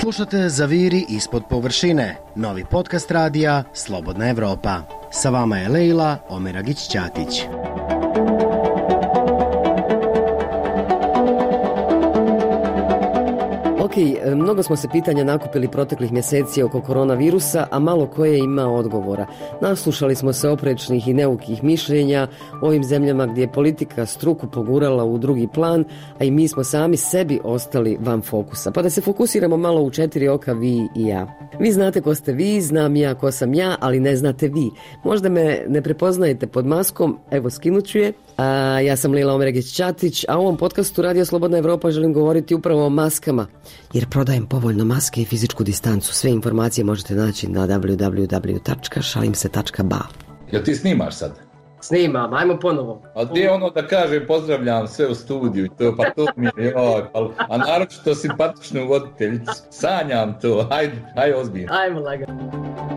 Slušate Zaviri ispod površine, novi podcast radija Slobodna Evropa. Sa vama je Lejla Omeragić-Ćatić. Mnogo smo se pitanja nakupili proteklih mjeseci oko koronavirusa, a malo koje ima odgovora. Naslušali smo se oprečnih i neukih mišljenja o ovim zemljama gdje je politika struku pogurala u drugi plan, a i mi smo sami sebi ostali van fokusa. Pa da se fokusiramo malo u 4 oka, vi i ja. Vi znate ko ste vi, znam ja ko sam ja, ali ne znate vi. Možda me ne prepoznajete pod maskom, evo skinut ću je. Ja sam Lejla Omeragić-Ćatić, a u ovom podcastu Radio Slobodna Evropa želim govoriti upravo o maskama, jer prodajem povoljno maske i fizičku distancu. Sve informacije možete naći na www.šalimse.ba. Jel ti snimaš sad? Snimam, ajmo ponovo. A gdje je ono da kažem pozdravljam sve u studiju i to, pa to mi je, a naročito simpatičnu voditeljicu. Sanjam to, hajde ozbiljno. Ajmo lagano.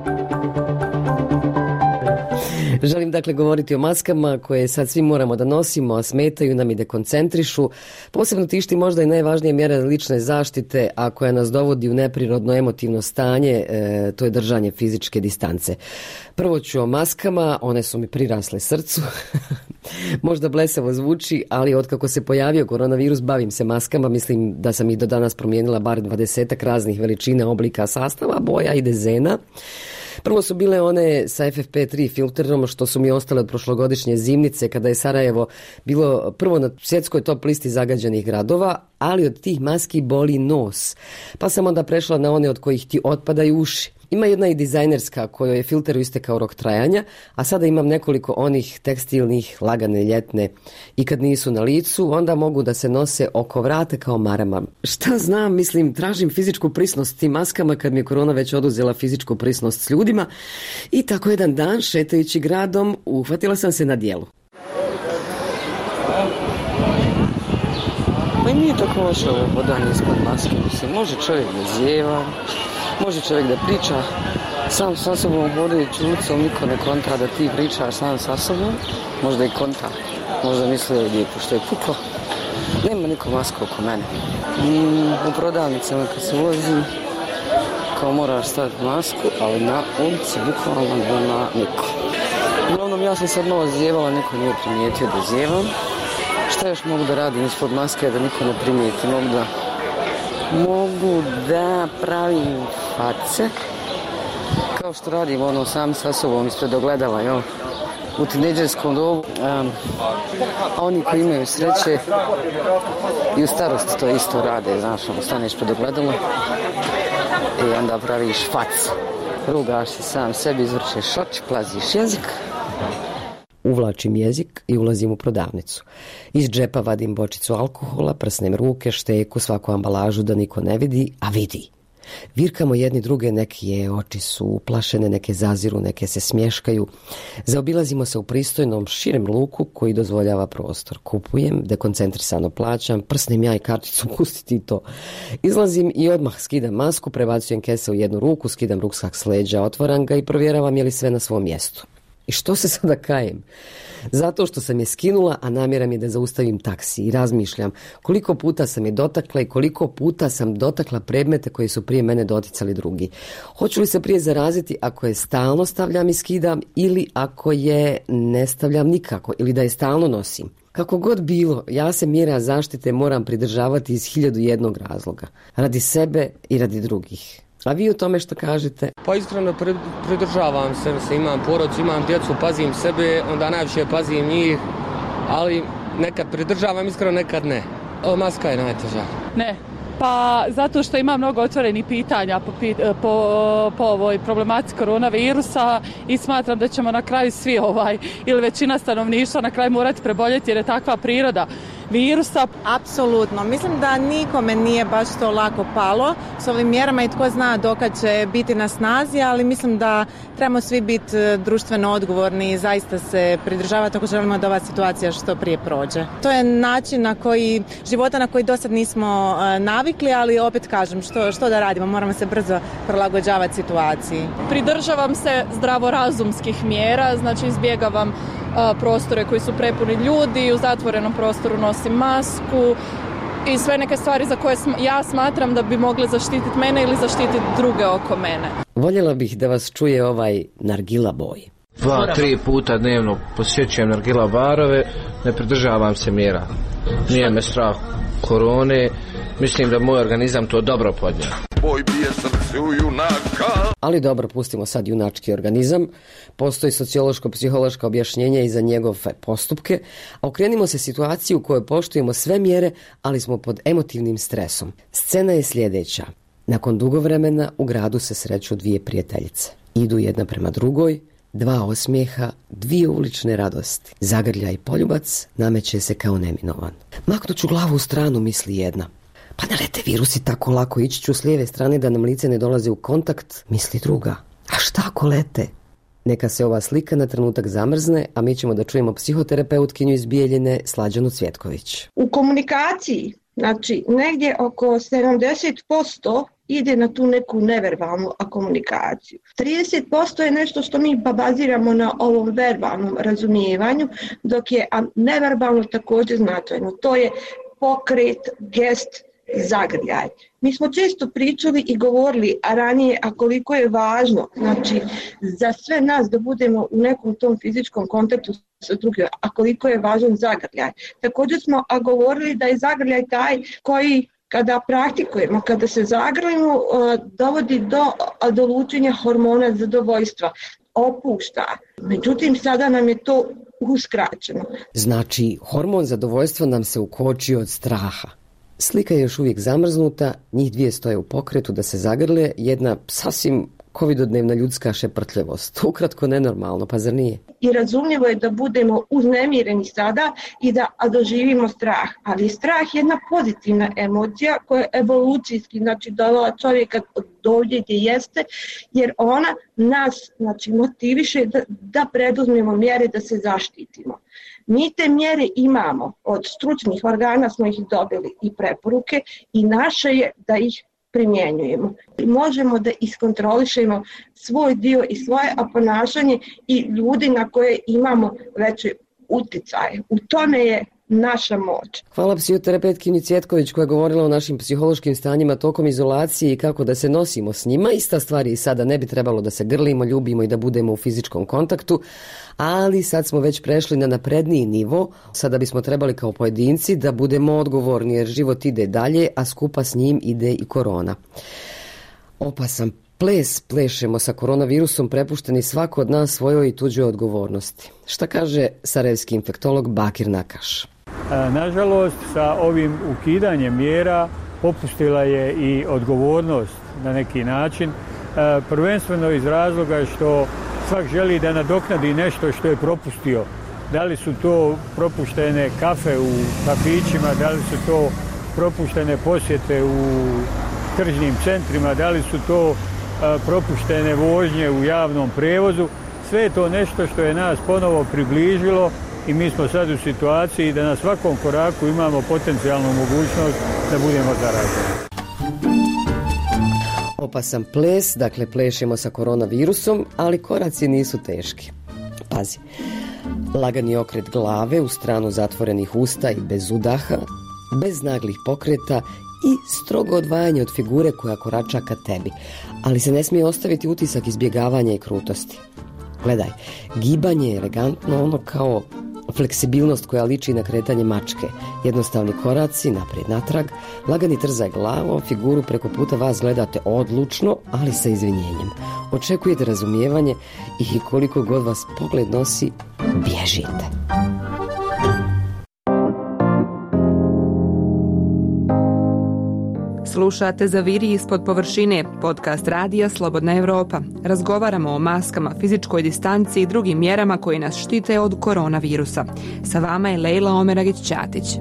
Želim dakle govoriti o maskama koje sad svi moramo da nosimo, a smetaju nam i dekoncentrišu. Posebno tišti možda i najvažnija mjera lične zaštite, a koja nas dovodi u neprirodno emotivno stanje, to je držanje fizičke distance. Prvo ću o maskama, one su mi prirasle srcu. Možda blesavo zvuči, ali otkako se pojavio koronavirus bavim se maskama. Mislim da sam ih do danas promijenila bar 20 raznih veličina, oblika, sastava, boja i dezena. Prvo su bile one sa FFP3 filterom, što su mi ostale od prošlogodišnje zimnice, kada je Sarajevo bilo prvo na svjetskoj top listi zagađenih gradova, ali od tih maski boli nos. Pa sam onda prešla na one od kojih ti otpadaju uši. Ima jedna i dizajnerska kojoj je filteru istekao rok trajanja, a sada imam nekoliko onih tekstilnih, lagane, ljetne. I kad nisu na licu, onda mogu da se nose oko vrata kao marama. Šta znam, mislim, tražim fizičku prisnost tim maskama kad mi je korona već oduzela fizičku prisnost s ljudima. I tako jedan dan, šetajući gradom, uhvatila sam se na djelu. Pa i nije tako loše ovo hodanje ispod maske. Mislim, može čovjek da zjeva, može čovjek da priča sam sa sobom, hodajući ulicom, niko ne kontra da ti pričaš sam sa sobom. Možda i kontra, možda misle ovdje pošto je puklo. Nema niko masku oko mene. U prodavnicama kad se ulazi, kao moraš staviti masku, ali na ulici bukvalno nema niko. Uglavnom ja sam sad malo zjevala, niko nije primijetio da zjevam. Šta još mogu da radim ispod maske da niko ne primijeti? Mogu da pravim face, kao što radim ono sam sa sobom ispred ogledala, u tinejdžerskom dobu. A oni koji imaju sreće i u starosti to isto rade, znaš, staneš pred ogledalo i onda praviš face. Rugaš se sam sebi, izvrćeš oči, plaziš jezik. Uvlačim jezik i ulazim u prodavnicu. Iz džepa vadim bočicu alkohola, prsnem ruke, šteku, svaku ambalažu da niko ne vidi, a vidi. Virkamo jedni druge, neke oči su uplašene, neke zaziru, neke se smješkaju. Zaobilazimo se u pristojnom, širem luku koji dozvoljava prostor. Kupujem, dekoncentrisano plaćam, prsnem ja i karticu, pustiti to. Izlazim i odmah skidam masku, prebacujem kese u jednu ruku, skidam ruksak s leđa, otvaram ga i provjeravam je li sve na svom mjestu. I što se sada kajem? Zato što sam je skinula, a namjera mi je da zaustavim taksi i razmišljam koliko puta sam je dotakla i koliko puta sam dotakla predmete koji su prije mene doticali drugi. Hoću li se prije zaraziti ako je stalno stavljam i skidam ili ako je ne stavljam nikako ili da je stalno nosim? Kako god bilo, ja se mjera zaštite moram pridržavati iz 1001 razloga. Radi sebe i radi drugih. A vi o tome što kažete? Pa iskreno pridržavam se, imam porodicu, imam djecu, pazim sebe, onda najviše pazim njih, ali nekad pridržavam, iskreno nekad ne. Maska je najteža. Ne, pa zato što ima mnogo otvorenih pitanja po ovoj problematici koronavirusa i smatram da ćemo na kraju svi ili većina stanovništva na kraju morati preboljeti jer je takva priroda virusa. Apsolutno. Mislim da nikome nije baš to lako palo s ovim mjerama i tko zna dokad će biti na snazi, ali mislim da trebamo svi biti društveno odgovorni i zaista se pridržavati ako želimo da ova situacija što prije prođe. To je način života na koji do sad nismo navikli, ali opet kažem što da radimo, moramo se brzo prilagođavati situaciji. Pridržavam se zdravorazumskih mjera, znači izbjegavam prostore koji su prepuni ljudi, u zatvorenom prostoru nosim masku, i sve neke stvari za koje ja smatram da bi mogle zaštititi mene ili zaštititi druge oko mene. Voljela bih da vas čuje ovaj nargila boj. 2-3 puta dnevno posjećujem nargila barove, ne pridržavam se mjera. Nije me strah korone, mislim da moj organizam to dobro podnio. Boj bije srce u junaka. Ali dobro, pustimo sad junački organizam. Postoji sociološko-psihološko objašnjenje i za njegove postupke, a okrenimo se situaciji u kojoj poštujemo sve mjere, ali smo pod emotivnim stresom. Scena je sljedeća. Nakon dugo vremena u gradu se sreću dvije prijateljice. Idu jedna prema drugoj, 2 osmijeha, 2 ulične radosti. Zagrljaj i poljubac nameće se kao neminovan. Maknut ću glavu u stranu, misli jedna. Pa ne lete virusi tako lako, ići ću s lijeve strane da nam lice ne dolaze u kontakt, misli druga. A šta ako lete? Neka se ova slika na trenutak zamrzne, a mi ćemo da čujemo psihoterapeutkinju iz Bijeljine Slađanu Cvjetković. U komunikaciji, znači negdje oko 70% ide na tu neku neverbalnu komunikaciju. 30% je nešto što mi baziramo na ovom verbalnom razumijevanju, dok je neverbalno također značajno. To je pokret, gest, zagrljaj. Mi smo često pričali i govorili ranije, a koliko je važno, znači, za sve nas da budemo u nekom tom fizičkom kontaktu sa drugim, a koliko je važan zagrljaj. Također smo govorili da je zagrljaj taj koji kada praktikujemo, kada se zagrlimo, dovodi do lučenja hormona zadovoljstva, opušta. Međutim, sada nam je to uskraćeno. Znači, hormon zadovoljstva nam se ukočio od straha. Slika je još uvijek zamrznuta, njih dvije stoje u pokretu da se zagrle, jedna sasvim covidodnevna ljudska šeprtljivost. Ukratko nenormalno, pa zar nije? I razumljivo je da budemo uznemireni sada i da doživimo strah. Ali strah je jedna pozitivna emocija koja je evolucijski, znači dovela čovjeka do ovdje gdje jeste, jer ona nas, znači, motiviše da preduzmemo mjere da se zaštitimo. Mi te mjere imamo, od stručnih organa smo ih dobili i preporuke i naše je da ih primjenjujemo. Možemo da iskontrolišemo svoj dio i svoje ponašanje i ljudi na koje imamo veće utjecaje. U tome je naša moć. Hvala psihoterapeutkinji Cvjetković koja je govorila o našim psihološkim stanjima tokom izolacije i kako da se nosimo s njima. Ista stvar je i sada, ne bi trebalo da se grlimo, ljubimo i da budemo u fizičkom kontaktu, ali sad smo već prešli na napredniji nivo. Sada bismo trebali kao pojedinci da budemo odgovorni jer život ide dalje, a skupa s njim ide i korona. Opasan ples plešemo sa koronavirusom, prepušteni svako od nas svojoj i tuđoj odgovornosti. Šta kaže sarajevski infektolog Bakir Nakaš? Nažalost, sa ovim ukidanjem mjera popustila je i odgovornost na neki način, prvenstveno iz razloga što svak želi da nadoknadi nešto što je propustio. Da li su to propuštene kafe u kafićima, da li su to propuštene posjete u tržnim centrima, da li su to propuštene vožnje u javnom prijevozu. Sve je to nešto što je nas ponovo približilo i mi smo sad u situaciji da na svakom koraku imamo potencijalnu mogućnost da budemo zaraženi. Opasan ples, dakle plešemo sa koronavirusom, ali koraci nisu teški. Pazi, lagani okret glave u stranu zatvorenih usta i bez udaha, bez naglih pokreta i strogo odvajanje od figure koja korača ka tebi, ali se ne smije ostaviti utisak izbjegavanja i krutosti. Gledaj, gibanje je elegantno, ono kao fleksibilnost koja liči na kretanje mačke. Jednostavni koraci, naprijed natrag, lagani trzaj glavom, figuru preko puta vas gledate odlučno, ali sa izvinjenjem. Očekujete razumijevanje i koliko god vas pogled nosi, bježite. Slušate Zaviri ispod površine, podcast radija Slobodna Evropa. Razgovaramo o maskama, fizičkoj distanci i drugim mjerama koji nas štite od koronavirusa. Sa vama je Lejla Omeragić-Ćatić.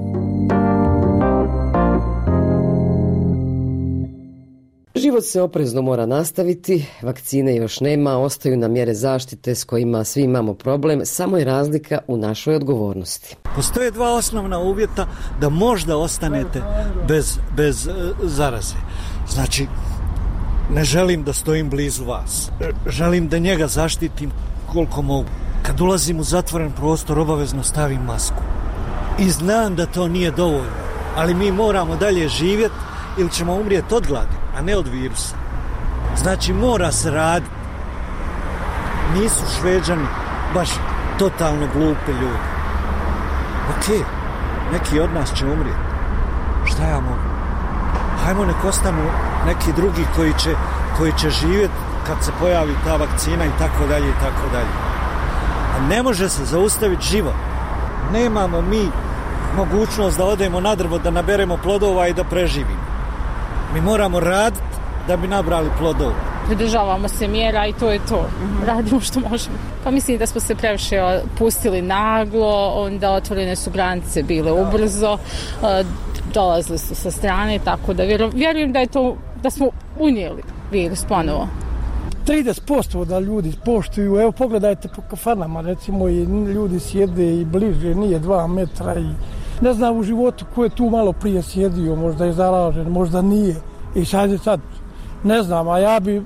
Život se oprezno mora nastaviti, vakcine još nema, ostaju nam mjere zaštite s kojima svi imamo problem, samo je razlika u našoj odgovornosti. Postoje dva osnovna uvjeta da možda ostanete bez zaraze. Znači, ne želim da stojim blizu vas. Želim da njega zaštitim koliko mogu. Kad ulazim u zatvoren prostor, obavezno stavim masku. I znam da to nije dovoljno. ali mi moramo dalje živjeti ili ćemo umrijeti od gladi, a ne od virusa. Znači mora se raditi. Nisu Šveđani baš totalno glupi ljudi. Ok, neki od nas će umrijeti. Šta ja mogu? Hajmo nek ostanu neki drugi koji će živjeti kad se pojavi ta vakcina i tako dalje i tako dalje. A ne može se zaustaviti život. Nemamo mi mogućnost da odemo na drvo, da naberemo plodova i da preživimo. Mi moramo raditi da bi nabrali plodova. Pridržavamo se mjera i to je to. Radimo što možemo. Pa mislim da smo se previše pustili naglo, onda otvorene su granice bile ubrzo, dolazili su sa strane, tako da vjerujem da je to, da smo unijeli virus ponovo. 30% da ljudi poštuju, evo pogledajte po kafanama, recimo i ljudi sjede i bliže, nije 2 metra i ne znam u životu ko je tu malo prije sjedio, možda je zaražen, možda nije i sad ne znam, a ja bi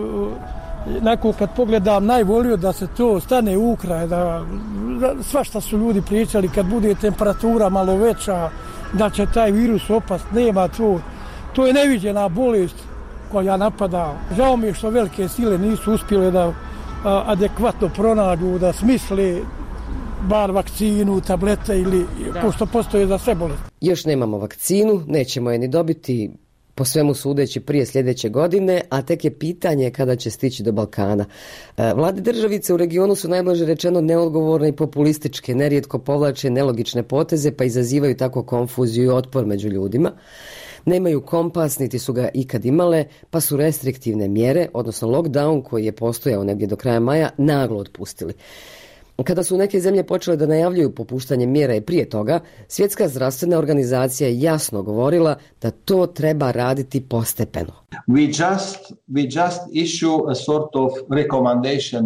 neko kad pogledam najvolio da se to stane u kraj, da svašta su ljudi pričali kad bude temperatura malo veća, da će taj virus opast, nema to je neviđena bolest koja napada. Žao mi je što velike sile nisu uspjele da adekvatno pronađu, da smisle bar vakcinu, tablete ili pošto postoje za sve bolesti. Još nemamo vakcinu, nećemo je ni dobiti po svemu sudeći prije sljedeće godine, a tek je pitanje kada će stići do Balkana. Vlade državice u regionu su najblaže rečeno neodgovorne i populističke, nerijetko povlače nelogične poteze pa izazivaju tako konfuziju i otpor među ljudima. Nemaju kompas, niti su ga ikad imale, pa su restriktivne mjere, odnosno lockdown koji je postojao negdje do kraja maja, naglo otpustili. Kada su neke zemlje počele da najavljuju popuštanje mjera i prije toga, Svjetska zdravstvena organizacija je jasno govorila da to treba raditi postepeno. We just issue a sort of recommendation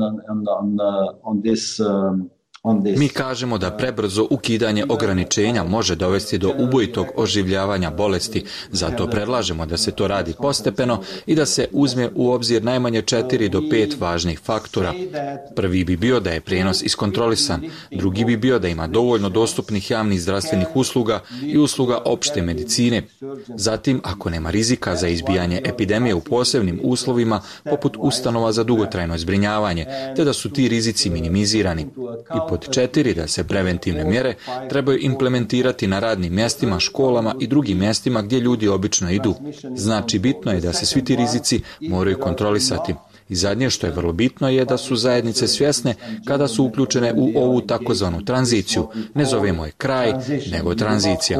on this Mi kažemo da prebrzo ukidanje ograničenja može dovesti do ubojitog oživljavanja bolesti, zato predlažemo da se to radi postepeno i da se uzme u obzir najmanje 4 do 5 važnih faktora. Prvi bi bio da je prijenos iskontrolisan, drugi bi bio da ima dovoljno dostupnih javnih zdravstvenih usluga i usluga opšte medicine. Zatim, ako nema rizika za izbijanje epidemije u posebnim uslovima, poput ustanova za dugotrajno zbrinjavanje, te da su ti rizici minimizirani. I pod 4, da se preventivne mjere trebaju implementirati na radnim mjestima, školama i drugim mjestima gdje ljudi obično idu. Znači, bitno je da se svi ti rizici moraju kontrolisati. I zadnje što je vrlo bitno je da su zajednice svjesne kada su uključene u ovu takozvanu tranziciju. Ne zovemo je kraj, nego tranzicija.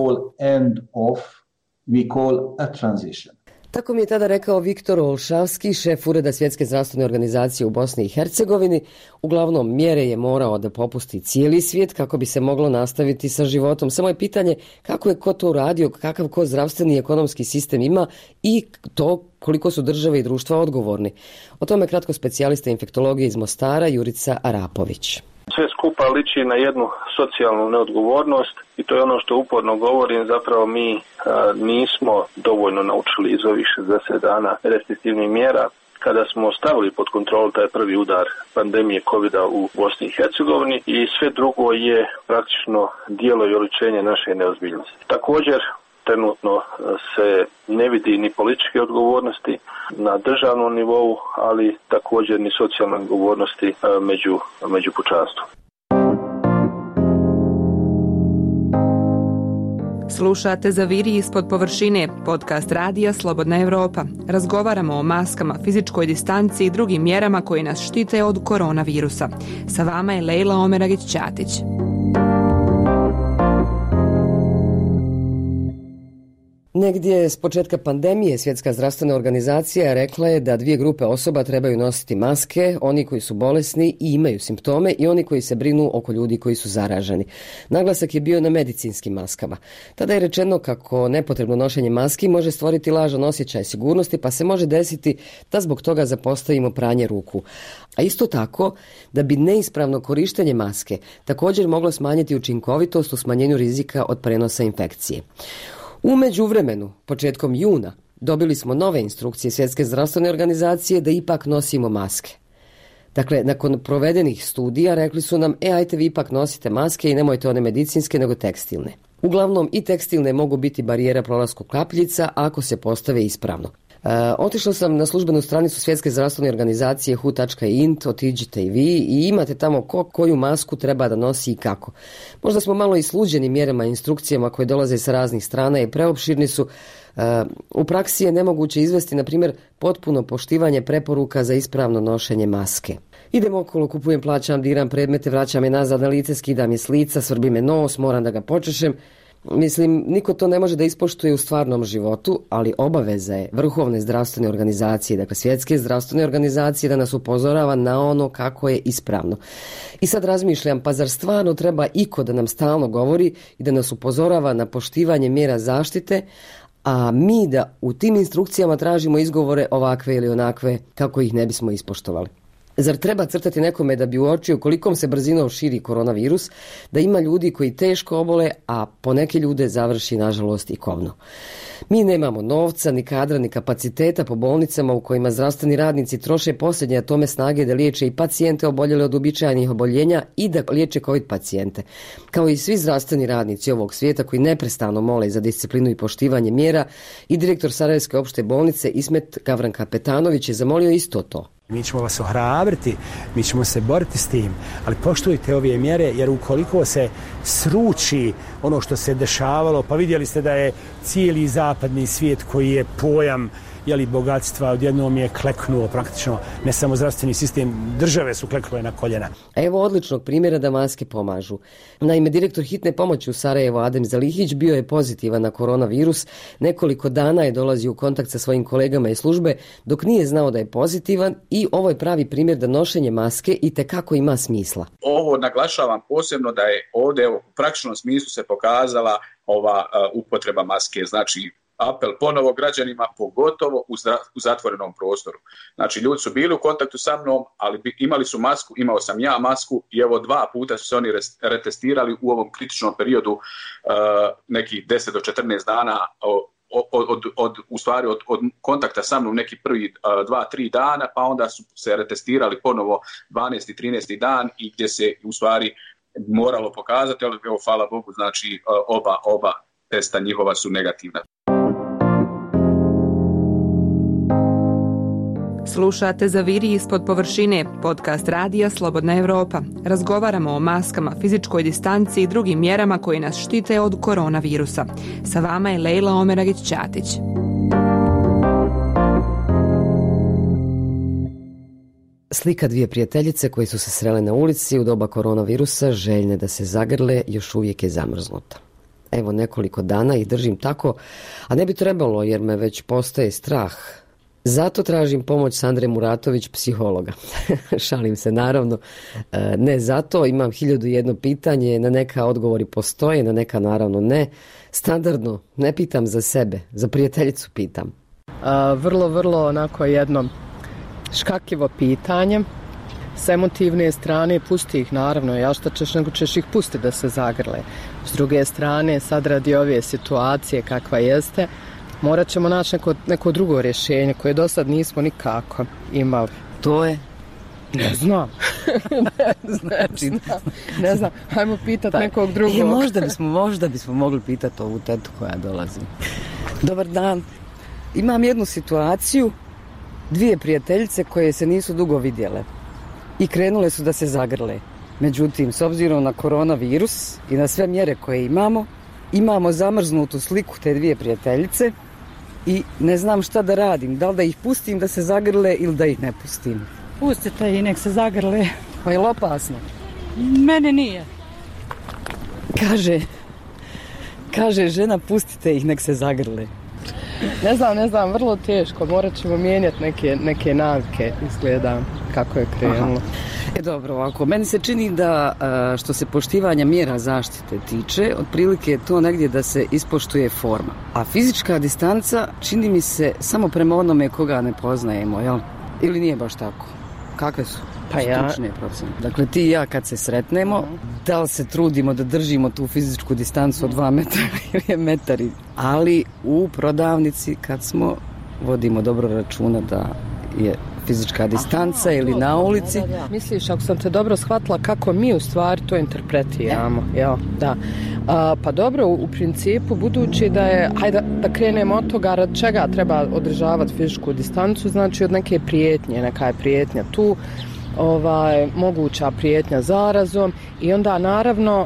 Tako mi je tada rekao Viktor Olšavski, šef Ureda Svjetske zdravstvene organizacije u Bosni i Hercegovini. Uglavnom, mjere je morao da popusti cijeli svijet kako bi se moglo nastaviti sa životom. Samo je pitanje kako je ko to uradio, kakav ko zdravstveni i ekonomski sistem ima i to koliko su države i društva odgovorni. O tome kratko specijalista infektologije iz Mostara Jurica Arapović. Sve skupa liči na jednu socijalnu neodgovornost i to je ono što uporno govorim, zapravo mi nismo dovoljno naučili iz ovih 60 dana restriktivnih mjera. Kada smo stavili pod kontrolu taj prvi udar pandemije COVID-a u Bosni i Hercegovini i sve drugo je praktično dijelo i oličenje naše neozbiljnosti. Također, trenutno se ne vidi ni političke odgovornosti na državnom nivou, ali također ni socijalne odgovornosti među pučanstvom. Slušate Zaviri ispod površine, podcast radija Slobodna Evropa. Razgovaramo o maskama, fizičkoj distanci i drugim mjerama koje nas štite od koronavirusa. Sa vama je Lejla Omeragić-Ćatić. Negdje s početka pandemije Svjetska zdravstvena organizacija rekla je da 2 grupe osoba trebaju nositi maske, oni koji su bolesni i imaju simptome i oni koji se brinu oko ljudi koji su zaraženi. Naglasak je bio na medicinskim maskama. Tada je rečeno kako nepotrebno nošenje maski može stvoriti lažan osjećaj sigurnosti, pa se može desiti da zbog toga zapostavimo pranje ruku. A isto tako da bi neispravno korištenje maske također moglo smanjiti učinkovitost u smanjenju rizika od prenosa infekcije. U međuvremenu, početkom juna, dobili smo nove instrukcije Svjetske zdravstvene organizacije da ipak nosimo maske. Dakle, nakon provedenih studija rekli su nam, ajte vi ipak nosite maske i nemojte one medicinske nego tekstilne. Uglavnom i tekstilne mogu biti barijera prolasku kapljica ako se postave ispravno. Otišla sam na službenu stranicu Svjetske zdravstvene organizacije who.int, otiđite i vi i imate tamo koju masku treba da nosi i kako. Možda smo malo isluđeni mjerama i instrukcijama koje dolaze sa raznih strana i preopširni su. U praksi je nemoguće izvesti, na primjer, potpuno poštivanje preporuka za ispravno nošenje maske. Idem okolo, kupujem, plaćam, diram predmete, vraćam je nazad na lice, skidam je s lica, svrbi me nos, moram da ga počešem. Mislim, niko to ne može da ispoštuje u stvarnom životu, ali obaveza je Vrhovne zdravstvene organizacije, dakle Svjetske zdravstvene organizacije, da nas upozorava na ono kako je ispravno. I sad razmišljam, pa zar stvarno treba iko da nam stalno govori i da nas upozorava na poštivanje mjera zaštite, a mi da u tim instrukcijama tražimo izgovore ovakve ili onakve kako ih ne bismo ispoštovali. Zar treba crtati nekome da bi uočio kolikom se brzinom širi koronavirus, da ima ljudi koji teško obole, a po neke ljude završi nažalost i kobno. Mi nemamo novca, ni kadra, ni kapaciteta po bolnicama u kojima zdravstveni radnici troše posljednje atome snage da liječe i pacijente oboljele od uobičajenih oboljenja i da liječe COVID pacijente. Kao i svi zdravstveni radnici ovog svijeta koji neprestano mole za disciplinu i poštivanje mjera, i direktor Sarajevske opšte bolnice Ismet Gavran-Kapetanović je zamolio isto to. Mi ćemo vas ohrabriti, mi ćemo se boriti s tim, ali poštujte ove mjere, jer ukoliko se sruči ono što se dešavalo, pa vidjeli ste da je cijeli zapadni svijet koji je pojam bogatstva odjednom je kleknuo praktično, ne samo zdravstveni sistem, države su kleknule na koljena. Evo odličnog primjera da maske pomažu. Naime, direktor hitne pomoći u Sarajevu Adem Zalihić bio je pozitivan na koronavirus, nekoliko dana je dolazio u kontakt sa svojim kolegama iz službe dok nije znao da je pozitivan i ovo je pravi primjer da nošenje maske itekako ima smisla. Ovo naglašavam posebno da je ovdje u praktičnom smislu se pokazala ova upotreba maske, znači apel ponovo građanima, pogotovo u zatvorenom prostoru. Znači, ljudi su bili u kontaktu sa mnom, ali imali su masku, imao sam ja masku i evo 2 puta su se oni retestirali u ovom kritičnom periodu nekih 10 do 14 dana od kontakta sa mnom neki prvi 2-3 dana, pa onda su se retestirali ponovo 12. i 13. dan i gdje se u stvari moralo pokazati, ali evo, hvala Bogu, znači oba testa njihova su negativna. Slušate Zaviri ispod površine, podcast radija Slobodna Evropa. Razgovaramo o maskama, fizičkoj distanci i drugim mjerama koje nas štite od koronavirusa. Sa vama je Lejla Omeragić-Ćatić. Slika dvije prijateljice koje su se srele na ulici u doba koronavirusa, željne da se zagrle, još uvijek je zamrznuta. Evo nekoliko dana ih držim tako, a ne bi trebalo jer me već postaje strah. Zato tražim pomoć Sandre Muratović, psihologa. Šalim se, naravno. Ne zato, imam 1001 pitanje, na neka odgovori postoje, na neka naravno ne. Standardno, ne pitam za sebe, za prijateljicu pitam. Vrlo onako jedno škakljivo pitanje. S emotivne strane pusti ih, naravno, ja šta ćeš, nego ćeš ih pustiti da se zagrle. S druge strane, sad radi ove situacije kakva jeste, morat ćemo naći neko drugo rješenje koje do sad nismo nikako imali. To je? Ne znam. Ne znam. Hajmo pitati nekog drugog. Možda bismo mogli pitati ovu tetu koja dolazi. Dobar dan. Imam jednu situaciju, dvije prijateljice koje se nisu dugo vidjele i krenule su da se zagrle. Međutim, s obzirom na koronavirus i na sve mjere koje imamo zamrznutu sliku te dvije prijateljice i ne znam šta da radim. Da li da ih pustim da se zagrle ili da ih ne pustim? Pustite i nek se zagrle. Pa je li opasno? Mene nije. Kaže žena, pustite ih, nek se zagrle. Ne znam, vrlo teško. Morat ćemo mijenjati neke navike, izgleda kako je krenulo. Dobro, ovako, meni se čini da što se poštivanja mjera zaštite tiče, otprilike je to negdje da se ispoštuje forma. A fizička distanca čini mi se samo prema onome koga ne poznajemo, jel? Ili nije baš tako? Kakve su stručne procjene? Dakle, ti i ja kad se sretnemo, da li se trudimo da držimo tu fizičku distancu od 2 metra ili je metar? Ali u prodavnici kad smo, vodimo dobro računa da je fizička distanca ili na ulici. Da. Misliš, ako sam te dobro shvatila, kako mi u stvari to interpretiramo? Ja, da. Pa dobro, u principu, budući da je, hajde da krenemo od toga rad čega treba održavati fizičku distancu, znači od neke prijetnje, neka je prijetnja tu, moguća prijetnja zarazom i onda naravno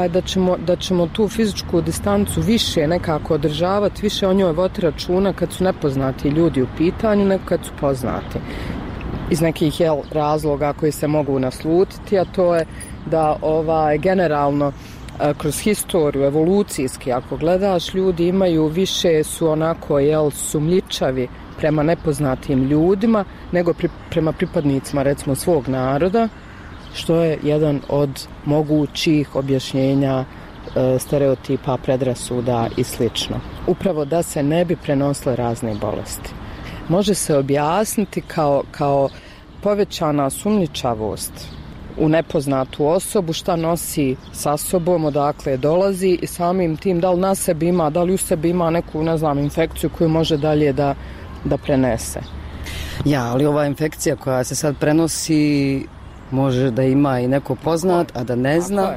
da ćemo tu fizičku distancu više nekako održavati, više o njoj voditi računa kad su nepoznati ljudi u pitanju nego kad su poznati. Iz nekih razloga koji se mogu naslutiti, a to je da generalno kroz historiju, evolucijski, ako gledaš, ljudi imaju više, su onako sumnjičavi prema nepoznatim ljudima nego prema pripadnicima recimo svog naroda, što je jedan od mogućih objašnjenja stereotipa, predrasuda i slično. Upravo da se ne bi prenosile razne bolesti. Može se objasniti kao povećana sumnjičavost u nepoznatu osobu, šta nosi sa sobom, odakle dolazi i samim tim da li na sebi ima, da li u sebi ima neku, infekciju koju može dalje da prenese. Ja, ali ova infekcija koja se sad prenosi može da ima i neko poznat, a da ne zna.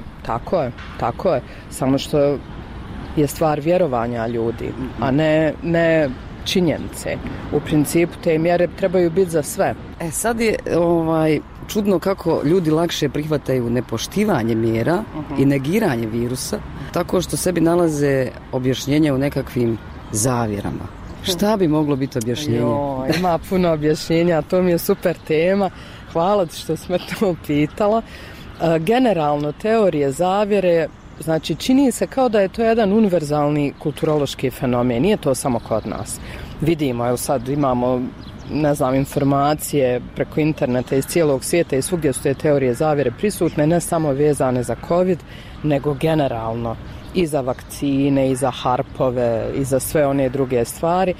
Tako je. Samo što je stvar vjerovanja ljudi, a ne činjenice. U principu te mjere trebaju biti za sve. Sad je čudno kako ljudi lakše prihvataju nepoštivanje mjera i negiranje virusa, tako što sebi nalaze objašnjenja u nekakvim zavjerama. Šta bi moglo biti objašnjenje? Ima puno objašnjenja, to mi je super tema. Hvala ti što si me to pitala. Generalno, teorije zavjere, znači čini se kao da je to jedan univerzalni kulturološki fenomen. Nije to samo kod nas. Vidimo, evo sad imamo, informacije preko interneta iz cijelog svijeta i svugdje su te teorije zavjere prisutne, ne samo vezane za COVID, nego generalno i za vakcine, i za harpove, i za sve one druge stvari.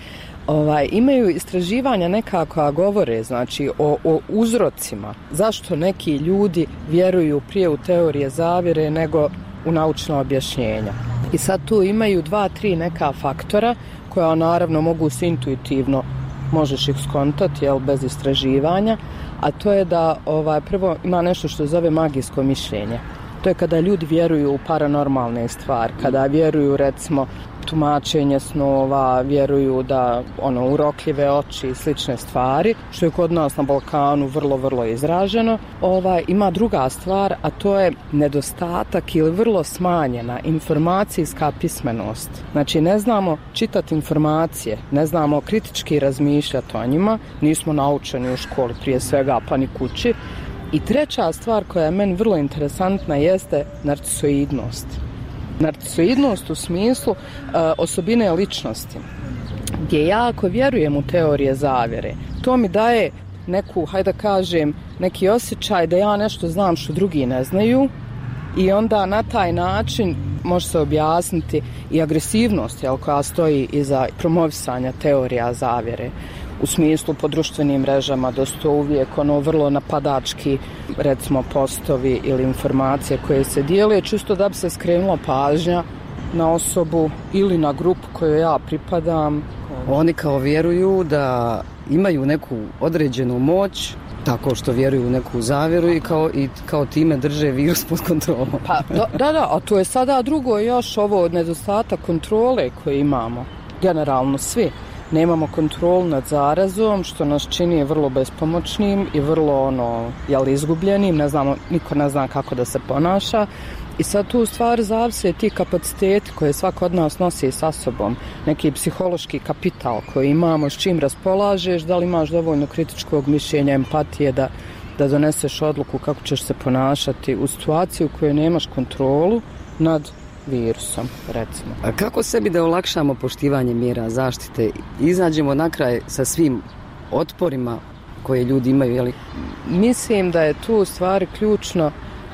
Imaju istraživanja nekako govore, znači, o uzrocima. Zašto neki ljudi vjeruju prije u teorije zavjere nego u naučna objašnjenja. I sad tu imaju 2-3 neka faktora koja naravno mogu se intuitivno, možeš ih skontati, bez istraživanja, a to je da prvo ima nešto što zove magijsko mišljenje. To je kada ljudi vjeruju u paranormalne stvari, kada vjeruju recimo tumačenje snova, vjeruju da urokljive oči i slične stvari, što je kod nas na Balkanu vrlo, vrlo izraženo. Ima druga stvar, a to je nedostatak ili vrlo smanjena informacijska pismenost. Znači ne znamo čitati informacije, ne znamo kritički razmišljati o njima, nismo naučeni u školi prije svega pa ni kući. I treća stvar koja je meni vrlo interesantna jeste narcisoidnost. Narcisoidnost u smislu osobine ličnosti, gdje ja ako vjerujem u teorije zavjere, to mi daje neku, hajde kažem, neki osjećaj da ja nešto znam što drugi ne znaju i onda na taj način može se objasniti i agresivnost koja stoji iza promovisanja teorija zavjere. U smislu po društvenim mrežama da su to uvijek vrlo napadački recimo postovi ili informacije koje se dijele čisto da bi se skrenula pažnja na osobu ili na grupu kojoj ja pripadam. Oni kao vjeruju da imaju neku određenu moć tako što vjeruju u neku zavjeru i kao time drže virus pod kontrolom. Pa, da, a to je sada drugo još ovo nedostatak kontrole koje imamo. Generalno svi. Nemamo kontrolu nad zarazom, što nas čini vrlo bespomoćnim i vrlo izgubljenim, niko ne zna kako da se ponaša. I sad tu u stvari zavise ti kapaciteti koje svako od nas nosi sa sobom, neki psihološki kapital koji imamo, s čim raspolažeš, da li imaš dovoljno kritičkog mišljenja, empatije da doneseš odluku kako ćeš se ponašati u situaciji u kojoj nemaš kontrolu nad virusom, recimo. A kako sebi da olakšamo poštivanje mjera zaštite? Izađemo na kraj sa svim otporima koje ljudi imaju, jeli? Mislim da je tu u stvari ključno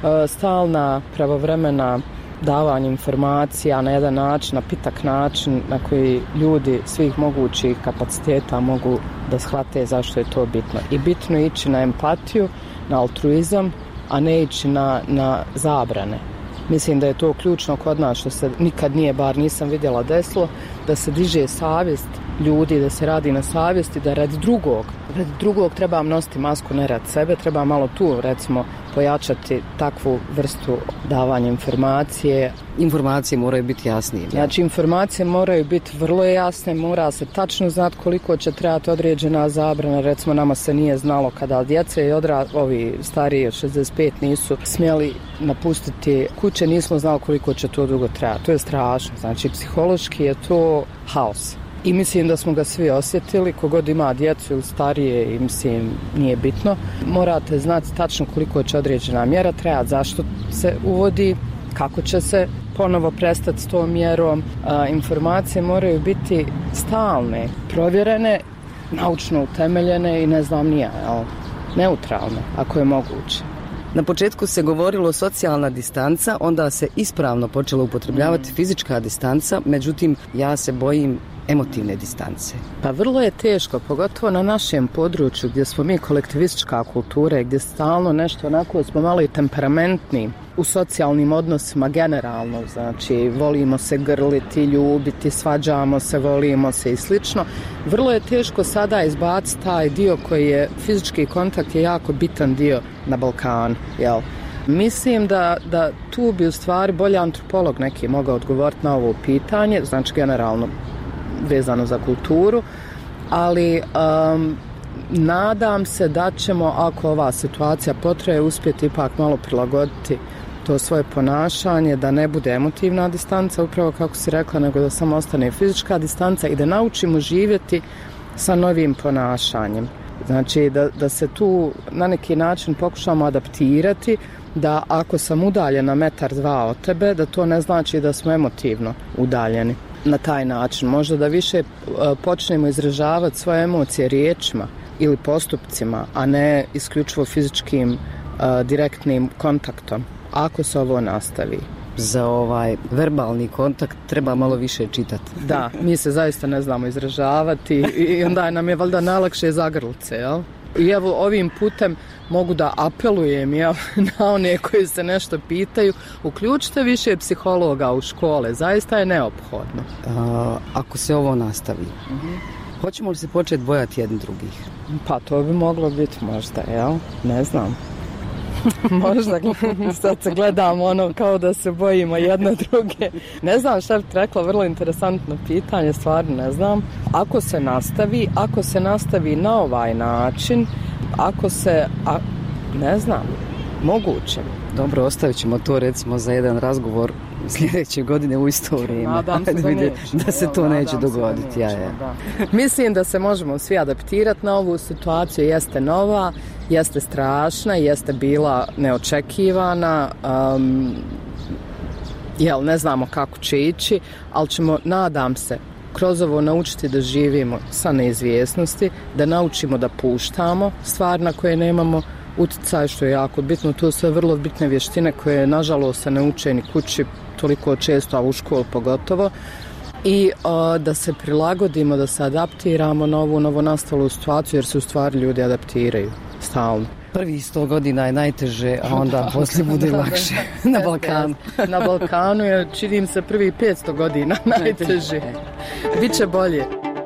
stalna pravovremena davanje informacija na jedan način, na pitak način na koji ljudi svih mogućih kapaciteta mogu da shvate zašto je to bitno. I bitno je ići na empatiju, na altruizam, a ne ići na zabrane. Mislim da je to ključno kod nas što se nikad nije, bar nisam vidjela desilo, da se diže savjest ljudi, da se radi na savjesti, da radi drugog treba nositi masku, ne radi sebe, treba malo tu recimo pojačati takvu vrstu davanja informacije. Informacije moraju biti jasnije. Znači informacije moraju biti vrlo jasne, mora se tačno znati koliko će trebati određena zabrana, recimo nama se nije znalo kada djece i ovi stariji od 65 nisu smjeli napustiti kuće, nismo znali koliko će to dugo trajati, to je strašno, znači psihološki je to haos. I mislim da smo ga svi osjetili, kogod ima djecu ili starije, i mislim nije bitno. Morate znati tačno koliko će određena mjera trajati, zašto se uvodi, kako će se ponovo prestati s tom mjerom. Informacije moraju biti stalne, provjerene, naučno utemeljene i ne znam ni ja, neutralne ako je moguće. Na početku se govorilo socijalna distanca, onda se ispravno počelo upotrebljavati fizička distanca, međutim ja se bojim emotivne distance. Pa vrlo je teško, pogotovo na našem području gdje smo mi kolektivistička kultura, gdje stalno nešto onako smo malo i temperamentni u socijalnim odnosima generalno, znači volimo se grliti, ljubiti, svađamo se, volimo se i slično. Vrlo je teško sada izbaciti taj dio koji je fizički kontakt je jako bitan dio na Balkanu, jel? Mislim da tu bi u stvari bolji antropolog neki mogao odgovoriti na ovo pitanje, znači generalno vezano za kulturu, ali nadam se da ćemo, ako ova situacija potraje, uspjeti ipak malo prilagoditi to svoje ponašanje, da ne bude emotivna distanca, upravo kako si rekla, nego da samo ostane fizička distanca i da naučimo živjeti sa novim ponašanjem. Znači da se tu na neki način pokušamo adaptirati, da ako sam udaljena 1-2 metra od tebe, da to ne znači da smo emotivno udaljeni. Na taj način, možda da više počnemo izražavati svoje emocije riječima ili postupcima, a ne isključivo fizičkim direktnim kontaktom, ako se ovo nastavi. Za verbalni kontakt treba malo više čitati. Da, mi se zaista ne znamo izražavati i onda nam je valjda najlakše zagrlice, jel? I evo ovim putem mogu da apelujem na one koji se nešto pitaju, uključite više psihologa u škole, zaista je neophodno. Ako se ovo nastavi, hoćemo li se početi bojati jedni drugih? Pa to bi moglo biti možda, jel? Ne znam. Možda sad se gledamo kao da se bojimo jedne druge. Ne znam šta bih rekla, vrlo interesantno pitanje, stvarno ne znam. Ako se nastavi na ovaj način, ne znam, moguće. Dobro, ostavit ćemo to recimo za jedan razgovor sljedeće godine u isto vrijeme. Nadam se da se to neće dogoditi. Mislim da se možemo svi adaptirati na ovu situaciju, jeste nova, jeste strašna, jeste bila neočekivana, ne znamo kako će ići, ali ćemo, nadam se, kroz ovo naučiti da živimo sa neizvjesnosti, da naučimo da puštamo stvar na koje nemamo utjecaj, što je jako bitno. To su sve vrlo bitne vještine koje nažalost se ne uče ni kući toliko često, a u školu pogotovo. I da se prilagodimo, da se adaptiramo na ovu novonastalu situaciju, jer se u stvari ljudi adaptiraju stalno. Prvi 100 godina je najteže, a onda poslije bude lakše na Balkanu. Na Balkanu je, činim se, prvi 500 godina najteže. Biće bolje.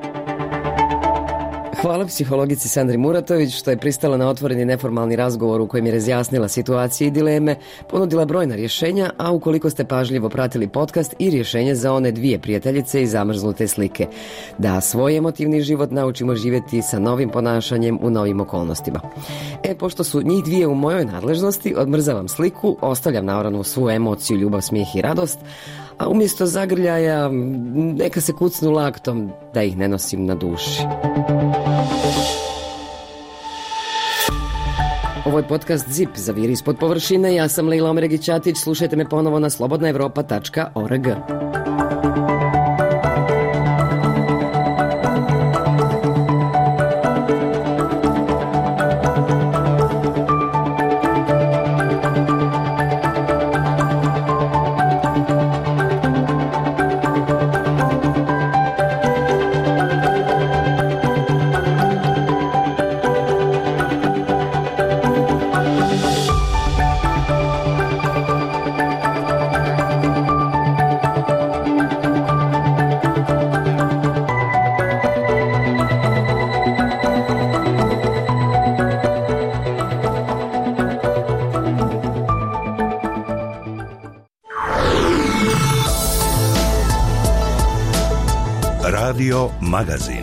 Hvala psihologici Sandri Muratović što je pristala na otvoreni neformalni razgovor u kojem je razjasnila situacije i dileme, ponudila brojna rješenja, a ukoliko ste pažljivo pratili podcast, i rješenje za one 2 prijateljice i zamrznute slike. Da svoj emotivni život naučimo živjeti sa novim ponašanjem u novim okolnostima. Pošto su njih 2 u mojoj nadležnosti, odmrzavam sliku, ostavljam naravno svu emociju, ljubav, smijeh i radost, a umjesto zagrljaja neka se kucnu laktom da ih ne nosim na duši. Ovo je podcast ZIP, Zaviri ispod površine. Ja sam Lejla Omeregić-Ćatić. Slušajte me ponovo na slobodnaevropa.org. Radio Magazin.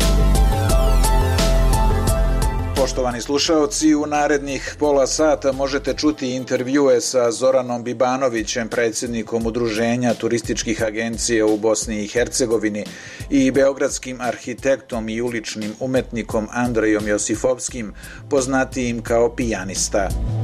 Poštovani slušaoci, u narednih pola sata možete čuti intervjue sa Zoranom Bibanovićem, predsjednikom Udruženja turističkih agencija u Bosni i Hercegovini, i beogradskim arhitektom i uličnim umetnikom Andrejom Josifovskim, poznatijim kao Pijanista.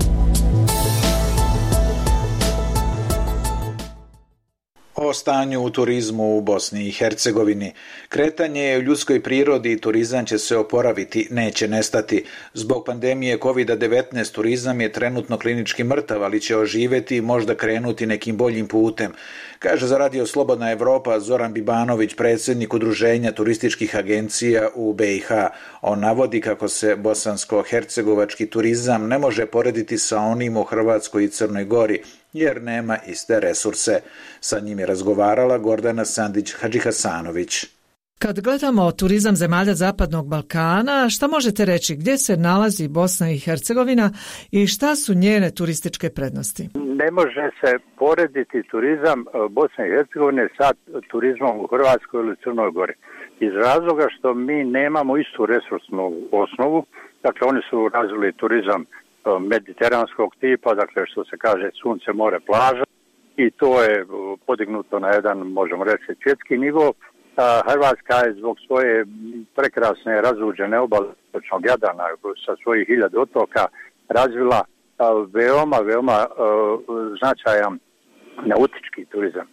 O stanju u turizmu u Bosni i Hercegovini. Kretanje u ljudskoj prirodi i turizam će se oporaviti, neće nestati. Zbog pandemije COVID-19 turizam je trenutno klinički mrtav, ali će oživjeti i možda krenuti nekim boljim putem, kaže za Radio Slobodna Evropa Zoran Bibanović, predsjednik Udruženja turističkih agencija u BiH. On navodi kako se bosansko-hercegovački turizam ne može porediti sa onim u Hrvatskoj i Crnoj Gori, jer nema iste resurse. Sa njim je razgovarala Gordana Sandić-Hadžihasanović. Kad gledamo turizam zemalja Zapadnog Balkana, šta možete reći, gdje se nalazi Bosna i Hercegovina i šta su njene turističke prednosti? Ne može se porediti turizam Bosne i Hercegovine sa turizmom u Hrvatskoj ili Crnoj Gori. Iz razloga što mi nemamo istu resursnu osnovu, dakle oni su razvili turizam mediteranskog tipa, dakle što se kaže sunce, more, plaža, i to je podignuto na jedan, možemo reći, svjetski nivo. Hrvatska je zbog svoje prekrasne razuđene obale istočnog Jadrana sa svojih 1000 otoka razvila veoma značajan nautički turizam.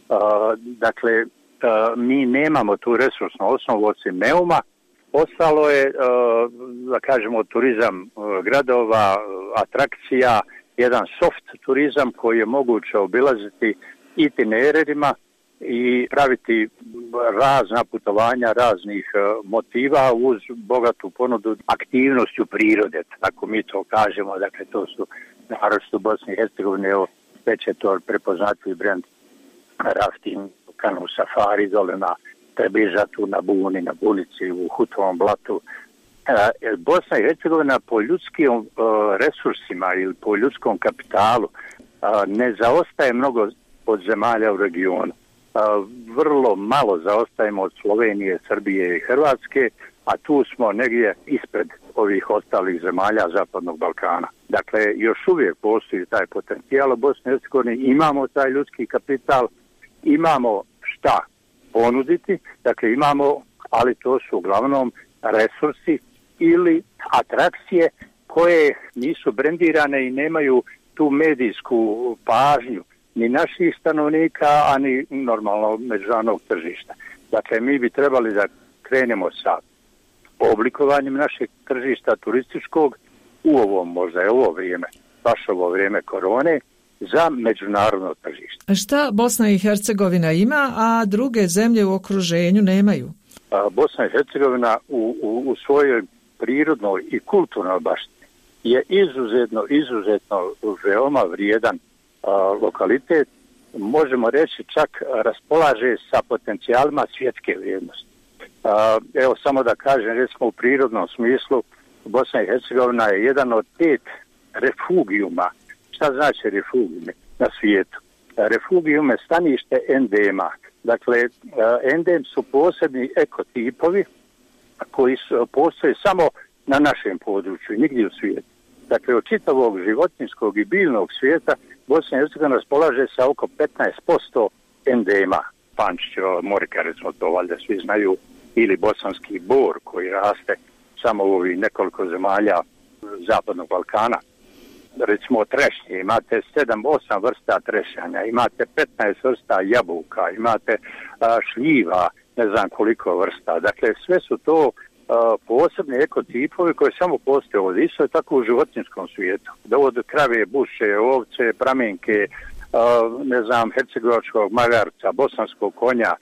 Dakle, mi nemamo tu resursnu osnovu osim Neuma. Ostalo je, da kažemo, turizam gradova, atrakcija, jedan soft turizam koji je moguće obilaziti itinerarima i praviti razna putovanja raznih motiva uz bogatu ponudu aktivnošću prirode, tako mi to kažemo. Dakle, to su naročito u Bosni i Hercegovini, evo, već je to prepoznatljiv brend rafting, kanu safari dole na Trebižatu, na Buni, na Bunici, u Hutovom blatu. Bosna i Hercegovina po ljudskim resursima ili po ljudskom kapitalu ne zaostaje mnogo od zemalja u regionu. Vrlo malo zaostajemo od Slovenije, Srbije i Hrvatske, a tu smo negdje ispred ovih ostalih zemalja Zapadnog Balkana. Dakle, još uvijek postoji taj potencijal u Bosni i Hercegovini, imamo taj ljudski kapital, imamo šta ponuditi, dakle imamo, ali to su uglavnom resursi ili atrakcije koje nisu brendirane i nemaju tu medijsku pažnju ni naših stanovnika, a ni normalno međunarodnog tržišta. Dakle, mi bi trebali da krenemo sa oblikovanjem našeg tržišta turističkog u ovo, možda je ovo vrijeme, baš ovo vrijeme korone, za međunarodno tržište. Šta Bosna i Hercegovina ima, a druge zemlje u okruženju nemaju? Bosna i Hercegovina u svojoj prirodnoj i kulturnoj baštini je izuzetno veoma vrijedan lokalitet. Možemo reći čak raspolaže sa potencijalima svjetske vrijednosti. Evo samo da kažem, recimo u prirodnom smislu Bosna i Hercegovina je jedan od 5 refugijuma. Šta znači refugijum na svijetu? Refugijum je stanište endema. Dakle, endem su posebni ekotipovi koji postoje samo na našem području i nigdje u svijetu. Dakle, od čitavog životinjskog i biljnog svijeta Bosna i Hercegovina raspolaže sa oko 15% endema. Pančićeva morika, recimo, to valjda svi znaju, ili bosanski bor koji raste samo u ovih nekoliko zemalja Zapadnog Balkana. Recimo trešnje, imate 7-8 vrsta trešanja, imate 15 vrsta jabuka, imate šljiva, ne znam koliko vrsta. Dakle, sve su to posebni ekotipovi koji samo postoje ovdje. Isto je tako u životinjskom svijetu. Da od krave, buše, ovce, pramenke, ne znam, hercegovačkog magarca, bosanskog konja,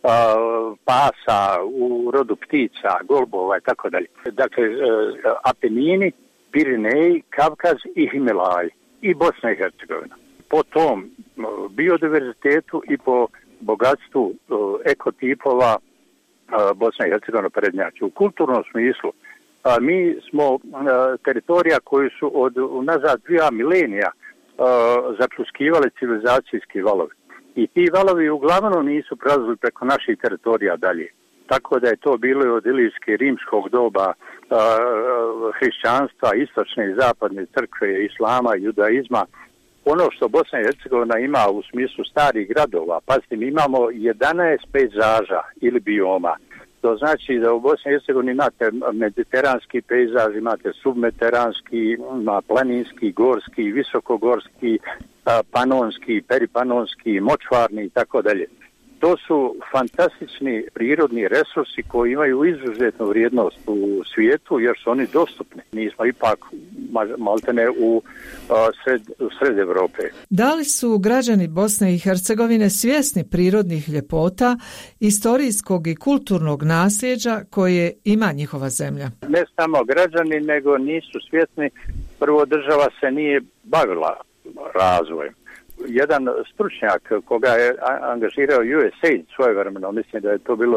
pasa, u rodu ptica, golbova i tako dalje. Dakle, Apenini, Pirineji, Kavkaz i Himalaj i Bosna i Hercegovina. Po tom biodiverzitetu i po bogatstvu ekotipova Bosna i Hercegovina prednjači. U kulturnom smislu mi smo teritorija koju su od nazad 2 milenija zapljuskivali civilizacijski valovi. I ti valovi uglavnom nisu prelazili preko naših teritorija dalje. Tako da je to bilo od ilijske rimskog doba, hrišćanstva, istočne i zapadne crkve, islama, judaizma. Ono što Bosna i Hercegovina ima u smislu starih gradova, pazite, mi imamo 11 pejzaža ili bioma. To znači da u Bosni i Hercegovini imate mediteranski pejzaž, imate submediteranski, planinski, gorski, visokogorski, panonski, peripanonski, močvarni i tako dalje. To su fantastični prirodni resursi koji imaju izuzetnu vrijednost u svijetu jer su oni dostupni. Mi smo ipak maltene u sred Evrope. Da li su građani Bosne i Hercegovine svjesni prirodnih ljepota, istorijskog i kulturnog nasljeđa koje ima njihova zemlja? Ne samo građani, nego nisu svjesni. Prvo, država se nije bavila razvojem. Jedan stručnjak koga je angažirao USAID svojevremeno, mislim da je to bilo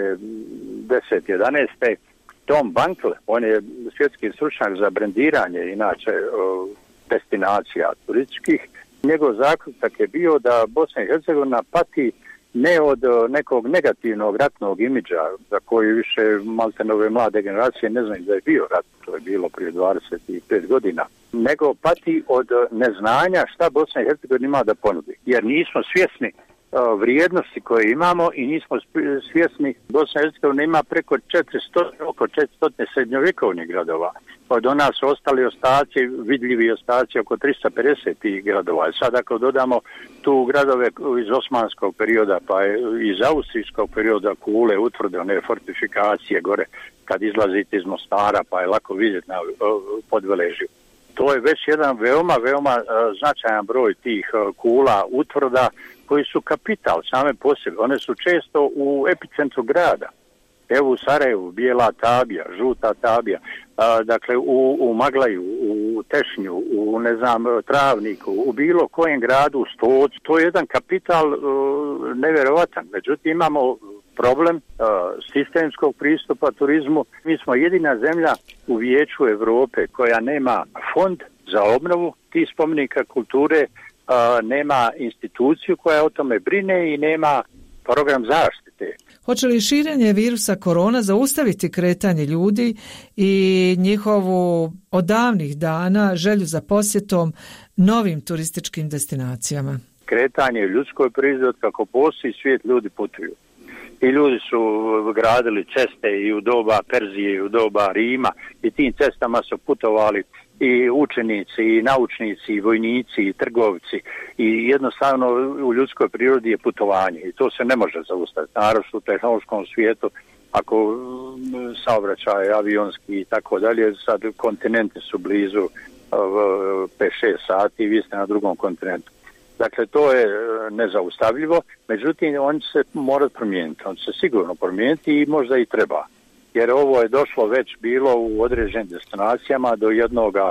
2010-11. Tom Bankle, on je svjetski stručnjak za brendiranje, inače destinacija turističkih. Njegov zaključak je bio da Bosna i Hercegovina pati ne od nekog negativnog ratnog imidža za koji više maltenove mlade generacije ne znaju da je bio rat, to je bilo prije 25 godina, nego pati od neznanja šta Bosna i Hercegovina ima da ponudi. Jer nismo svjesni vrijednosti koje imamo i nismo svjesni, Bosna i Hercegovina ima oko 400 srednjovjekovnih gradova. Od nas su ostali ostaci, vidljivi ostaci oko 350 gradova. Sad ako dodamo tu gradove iz osmanskog perioda pa iz austrijskog perioda, Kule, utvrde, one fortifikacije gore kad izlazite iz Mostara pa je lako vidjeti na Podveležju. To je već jedan veoma značajan broj tih kula, utvrda koji su kapital same po sebi. One su često u epicentru grada. Evo u Sarajevu, bijela tabija, žuta tabija, dakle u Maglaju, u Tešnju, u Travniku, u bilo kojem gradu, u Stocu. To je jedan kapital nevjerovatan. Međutim, imamo problem sistemskog pristupa turizmu. Mi smo jedina zemlja u Vijeću Europe koja nema fond za obnovu tih spomenika kulture, nema instituciju koja o tome brine i nema program zaštite. Hoće li širenje virusa korona zaustaviti kretanje ljudi i njihovu od davnih dana želju za posjetom novim turističkim destinacijama? Kretanje je ljudskoj prirodi, kako postoji svijet, ljudi putuju. I ljudi su gradili ceste i u doba Perzije i u doba Rima i tim cestama su putovali i učenici, i naučnici, i vojnici, i trgovci i jednostavno u ljudskoj prirodi je putovanje i to se ne može zaustaviti. Naravno u tehnološkom svijetu, ako saobraćaj avionski i tako dalje, sad kontinenti su blizu 5-6 sati i vi ste na drugom kontinentu. Dakle, to je nezaustavljivo, međutim, on će se morati promijeniti. On će se sigurno promijeniti i možda i treba. Jer ovo je došlo već bilo u određenim destinacijama do jednoga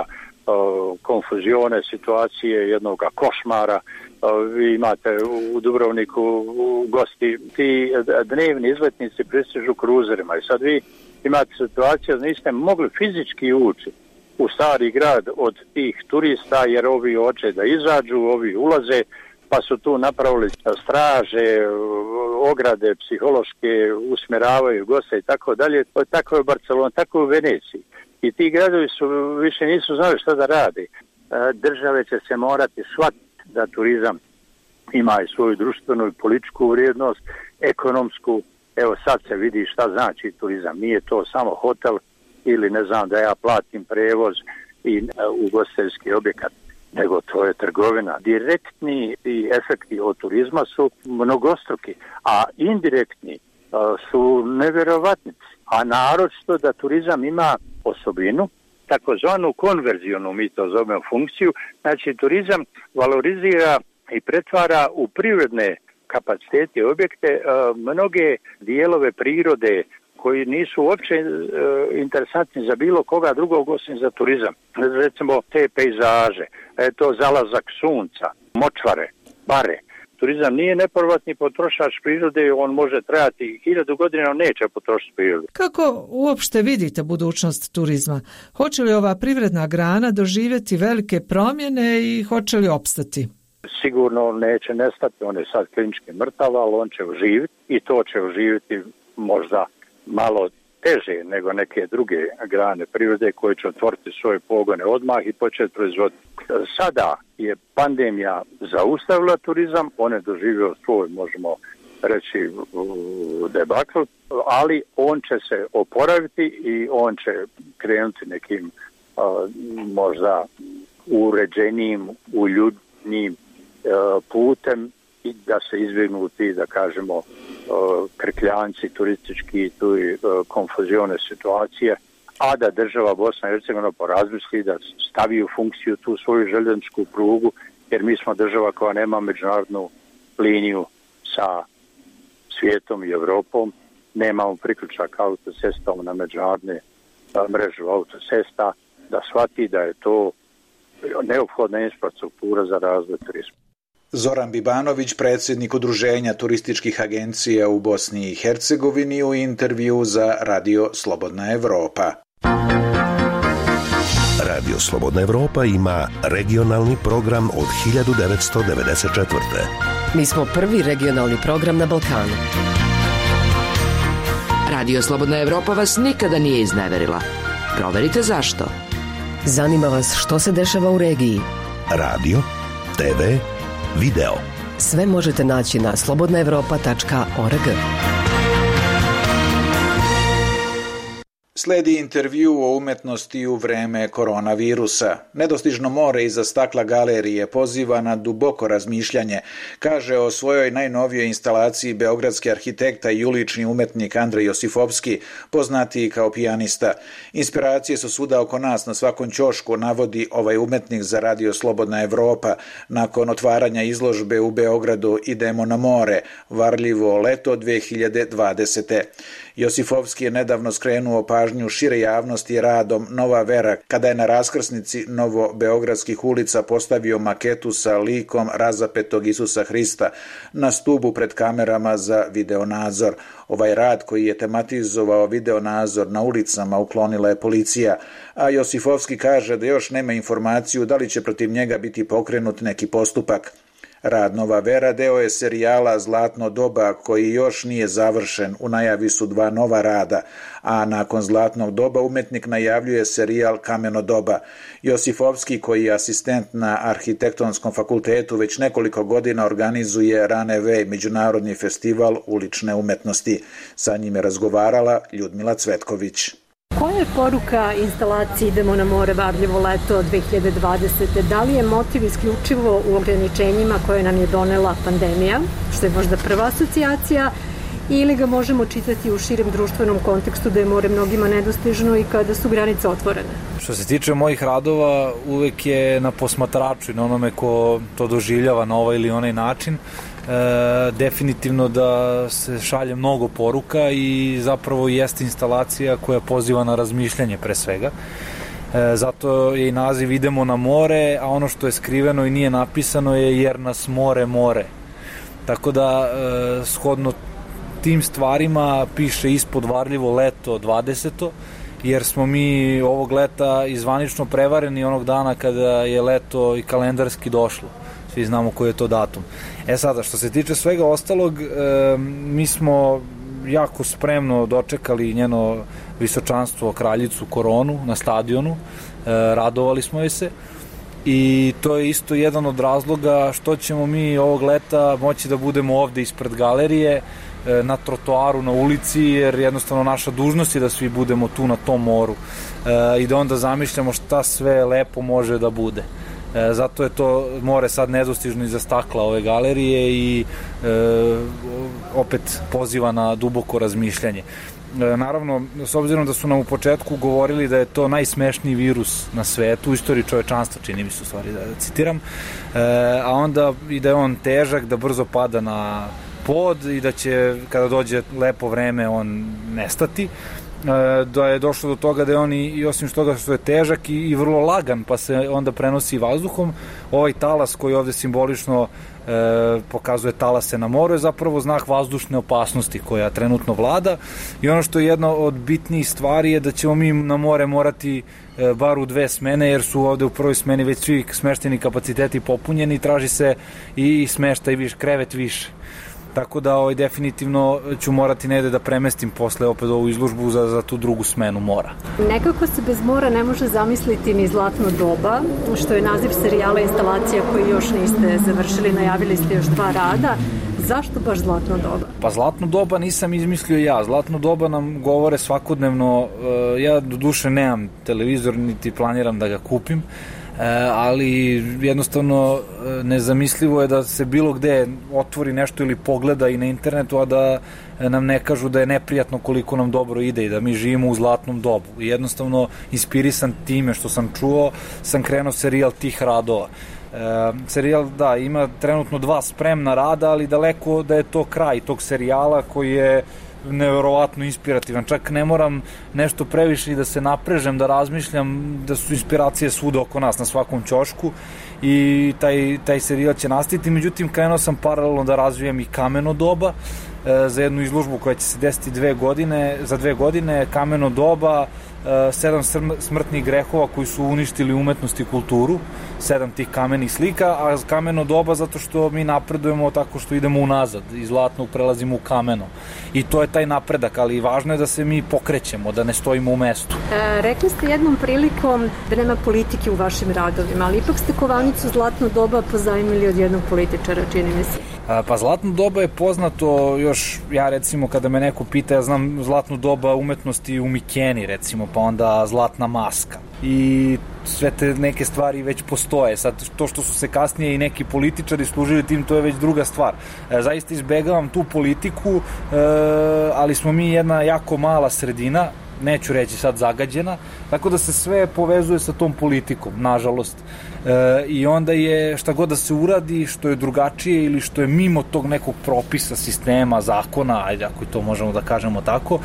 konfuzione situacije, jednoga košmara. Vi imate u Dubrovniku gosti, ti dnevni izletnici pristižu kruzerima i sad vi imate situaciju da niste mogli fizički ući u stari grad od tih turista jer ovi hoće da izađu, ovi ulaze, pa su tu napravili straže, ograde psihološke, usmjeravaju goste i tako dalje. Tako je u Barceloni, tako je u Veneciji. I ti gradovi više nisu znali šta da rade. Države će se morati shvatiti da turizam ima i svoju društvenu i političku vrijednost, ekonomsku. Evo sad se vidi šta znači turizam. Nije to samo hotel ili da ja platim prevoz i ugostiteljski objekat, nego to je trgovina. Direktni efekti od turizma su mnogostruki, a indirektni su nevjerovatni. A naročito da turizam ima osobinu, takozvanu konverzionu, mi to zovemo funkciju, znači turizam valorizira i pretvara u privredne kapacitete i objekte mnoge dijelove prirode koji nisu uopće interesantni za bilo koga drugog osim za turizam. Recimo te pejzaže, to zalazak sunca, močvare, bare. Turizam nije nepovratni potrošač prirode, on može trajati 1000 godina, on neće potrošiti prirodu. Kako uopšte vidite budućnost turizma? Hoće li ova privredna grana doživjeti velike promjene i hoće li opstati? sigurno neće nestati, on je sad klinički mrtav, ali on će oživiti i to će oživiti možda malo teže nego neke druge grane privrede koje će otvoriti svoje pogone odmah i početi proizvoditi. Sada je pandemija zaustavila turizam, on je doživio svoj, možemo reći, debakl, ali on će se oporaviti i on će krenuti nekim možda uređenijim, uljudnijim putem i da se izbjegnu ti, da kažemo, krkljanci turistički i tu konfuzione situacije, a da država Bosna i Hercegovina porazmisli da stavi u funkciju tu svoju željezničku prugu, jer mi smo država koja nema međunarodnu liniju sa svijetom i Europom, nemamo priključak autocestom na međunarodne mrežu autocesta, da shvati da je to neophodna infrastruktura za razvoj turizma. Zoran Bibanović, predsjednik Udruženja turističkih agencija u Bosni i Hercegovini, u intervju za Radio Slobodna Evropa. Radio Slobodna Evropa ima regionalni program od 1994. Mi smo prvi regionalni program na Balkanu. Radio Slobodna Evropa vas nikada nije izneverila. Proverite zašto. Zanima vas što se dešava u regiji. Radio, TV, video. Sve možete naći na slobodnaevropa.org. Sledi intervju o umetnosti u vreme koronavirusa. Nedostižno more iza stakla galerije poziva na duboko razmišljanje, kaže o svojoj najnovijoj instalaciji beogradski arhitekta i ulični umetnik Andrej Josifovski, poznatiji kao pijanista. Inspiracije su svuda oko nas, na svakom ćošku, navodi ovaj umetnik za Radio Slobodna Evropa. Nakon otvaranja izložbe u Beogradu Idemo na more, varljivo leto 2020. Josifovski je nedavno skrenuo pažnju šire javnosti radom Nova vera, kada je na raskrsnici novobeogradskih ulica postavio maketu sa likom razapetog Isusa Hrista na stubu pred kamerama za videonadzor. Ovaj rad, koji je tematizovao videonadzor na ulicama, uklonila je policija, a Josifovski kaže da još nema informaciju da li će protiv njega biti pokrenut neki postupak. Rad Nova vera deo je serijala Zlatno doba, koji još nije završen. U najavi su 2 nova rada, a nakon Zlatnog doba umetnik najavljuje serijal Kameno doba. Josifovski, koji je asistent na Arhitektonskom fakultetu, već nekoliko godina organizuje Raneve, međunarodni festival ulične umetnosti. Sa njim je razgovarala Ljudmila Cvetković. Koja je poruka instalaciji Idemo na more varljivo leto 2020. Da li je motiv isključivo u ograničenjima koje nam je donela pandemija, što je možda prva asocijacija, ili ga možemo čitati u širem društvenom kontekstu da je more mnogima nedostižno i kada su granice otvorene? Što se tiče mojih radova, uvek je na posmatraču i na onome ko to doživljava na ovaj ili onaj način. Definitivno da se šalje mnogo poruka i zapravo jeste instalacija koja poziva na razmišljanje pre svega. Zato je i naziv Idemo na more, a ono što je skriveno i nije napisano je jer nas more. Tako da shodno tim stvarima piše ispod varljivo leto 20. jer smo mi ovog leta izvanično prevareni onog dana kada je leto i kalendarski došlo. Svi znamo koji je to datum. Sada, što se tiče svega ostalog, mi smo jako spremno dočekali njeno visočanstvo kraljicu Koronu na stadionu, radovali smo joj se i to je isto jedan od razloga što ćemo mi ovog leta moći da budemo ovde ispred galerije, na trotoaru, na ulici, jer jednostavno naša dužnost je da svi budemo tu na tom moru i da onda zamišljamo šta sve lepo može da bude. Zato je to more sad nedostižno iza stakla ove galerije i opet poziva na duboko razmišljanje. Naravno, s obzirom da su nam u početku govorili da je to najsmešniji virus na svetu, u istoriji čovečanstva, čini mi se u stvari da citiram, a onda i da je on težak, da brzo pada na pod i da će kada dođe lepo vreme on nestati. da je došlo do toga da je on i osim toga što je težak i vrlo lagan, pa se onda prenosi vazduhom. Ovaj talas koji ovde simbolično pokazuje talase na moru je zapravo znak vazdušne opasnosti koja trenutno vlada, i ono što je jedna od bitnijih stvari je da ćemo mi na more morati bar u 2 smene, jer su ovde u prvoj smeni već svi smešteni kapaciteti popunjeni i traži se i smeštaj više, krevet više. Tako da definitivno ću morati negde da premestim posle opet ovu izložbu za tu drugu smenu mora. Nekako se bez mora ne može zamisliti ni Zlatno doba, što je naziv serijala instalacija koji još niste završili, najavili ste još 2 rada. Zašto baš Zlatno doba? Pa Zlatno doba nisam izmislio ja. Zlatno doba nam govore svakodnevno. Ja do duše nemam televizor, niti planiram da ga kupim, ali jednostavno nezamislivo je da se bilo gde otvori nešto ili pogleda i na internetu, a da nam ne kažu da je neprijatno koliko nam dobro ide i da mi živimo u zlatnom dobu. I jednostavno, inspirisan time što sam čuo, sam krenuo serijal tih radova. Serijal, da, ima trenutno 2 spremna rada, ali daleko da je to kraj tog serijala koji je neverovatno inspirativan. Čak ne moram nešto previše i da se naprežem, da razmišljam, da su inspiracije svuda oko nas, na svakom ćošku, i taj serijal će nastaviti. Međutim, krenuo sam paralelno da razvijem i Kameno doba za jednu izložbu koja će se desiti za 2 godine. Kameno doba, 7 smrtnih grehova koji su uništili umetnost i kulturu, 7 tih kamenih slika, a Kameno doba zato što mi napredujemo tako što idemo unazad, iz zlatnog prelazimo u kameno. I to je taj napredak, ali važno je da se mi pokrećemo, da ne stojimo u mestu. Rekli ste jednom prilikom da nema politike u vašim radovima, ali ipak ste kovanicu Zlatno doba pozajmili od jednog političara, čini mi se. Pa Zlatno doba je poznato još, ja recimo kada me neko pita, ja znam Zlatno doba umetnosti u Mikeni recimo, pa onda Zlatna maska. I sve te neke stvari već postoje. Sad, to što su se kasnije i neki političari služili tim, to je već druga stvar. Zaista izbegavam tu politiku, ali smo mi jedna jako mala sredina, neću reći sad zagađena, tako da se sve povezuje sa tom politikom, nažalost. I onda je šta god da se uradi, što je drugačije ili što je mimo tog nekog propisa, sistema, zakona, ajde ako to možemo da kažemo tako,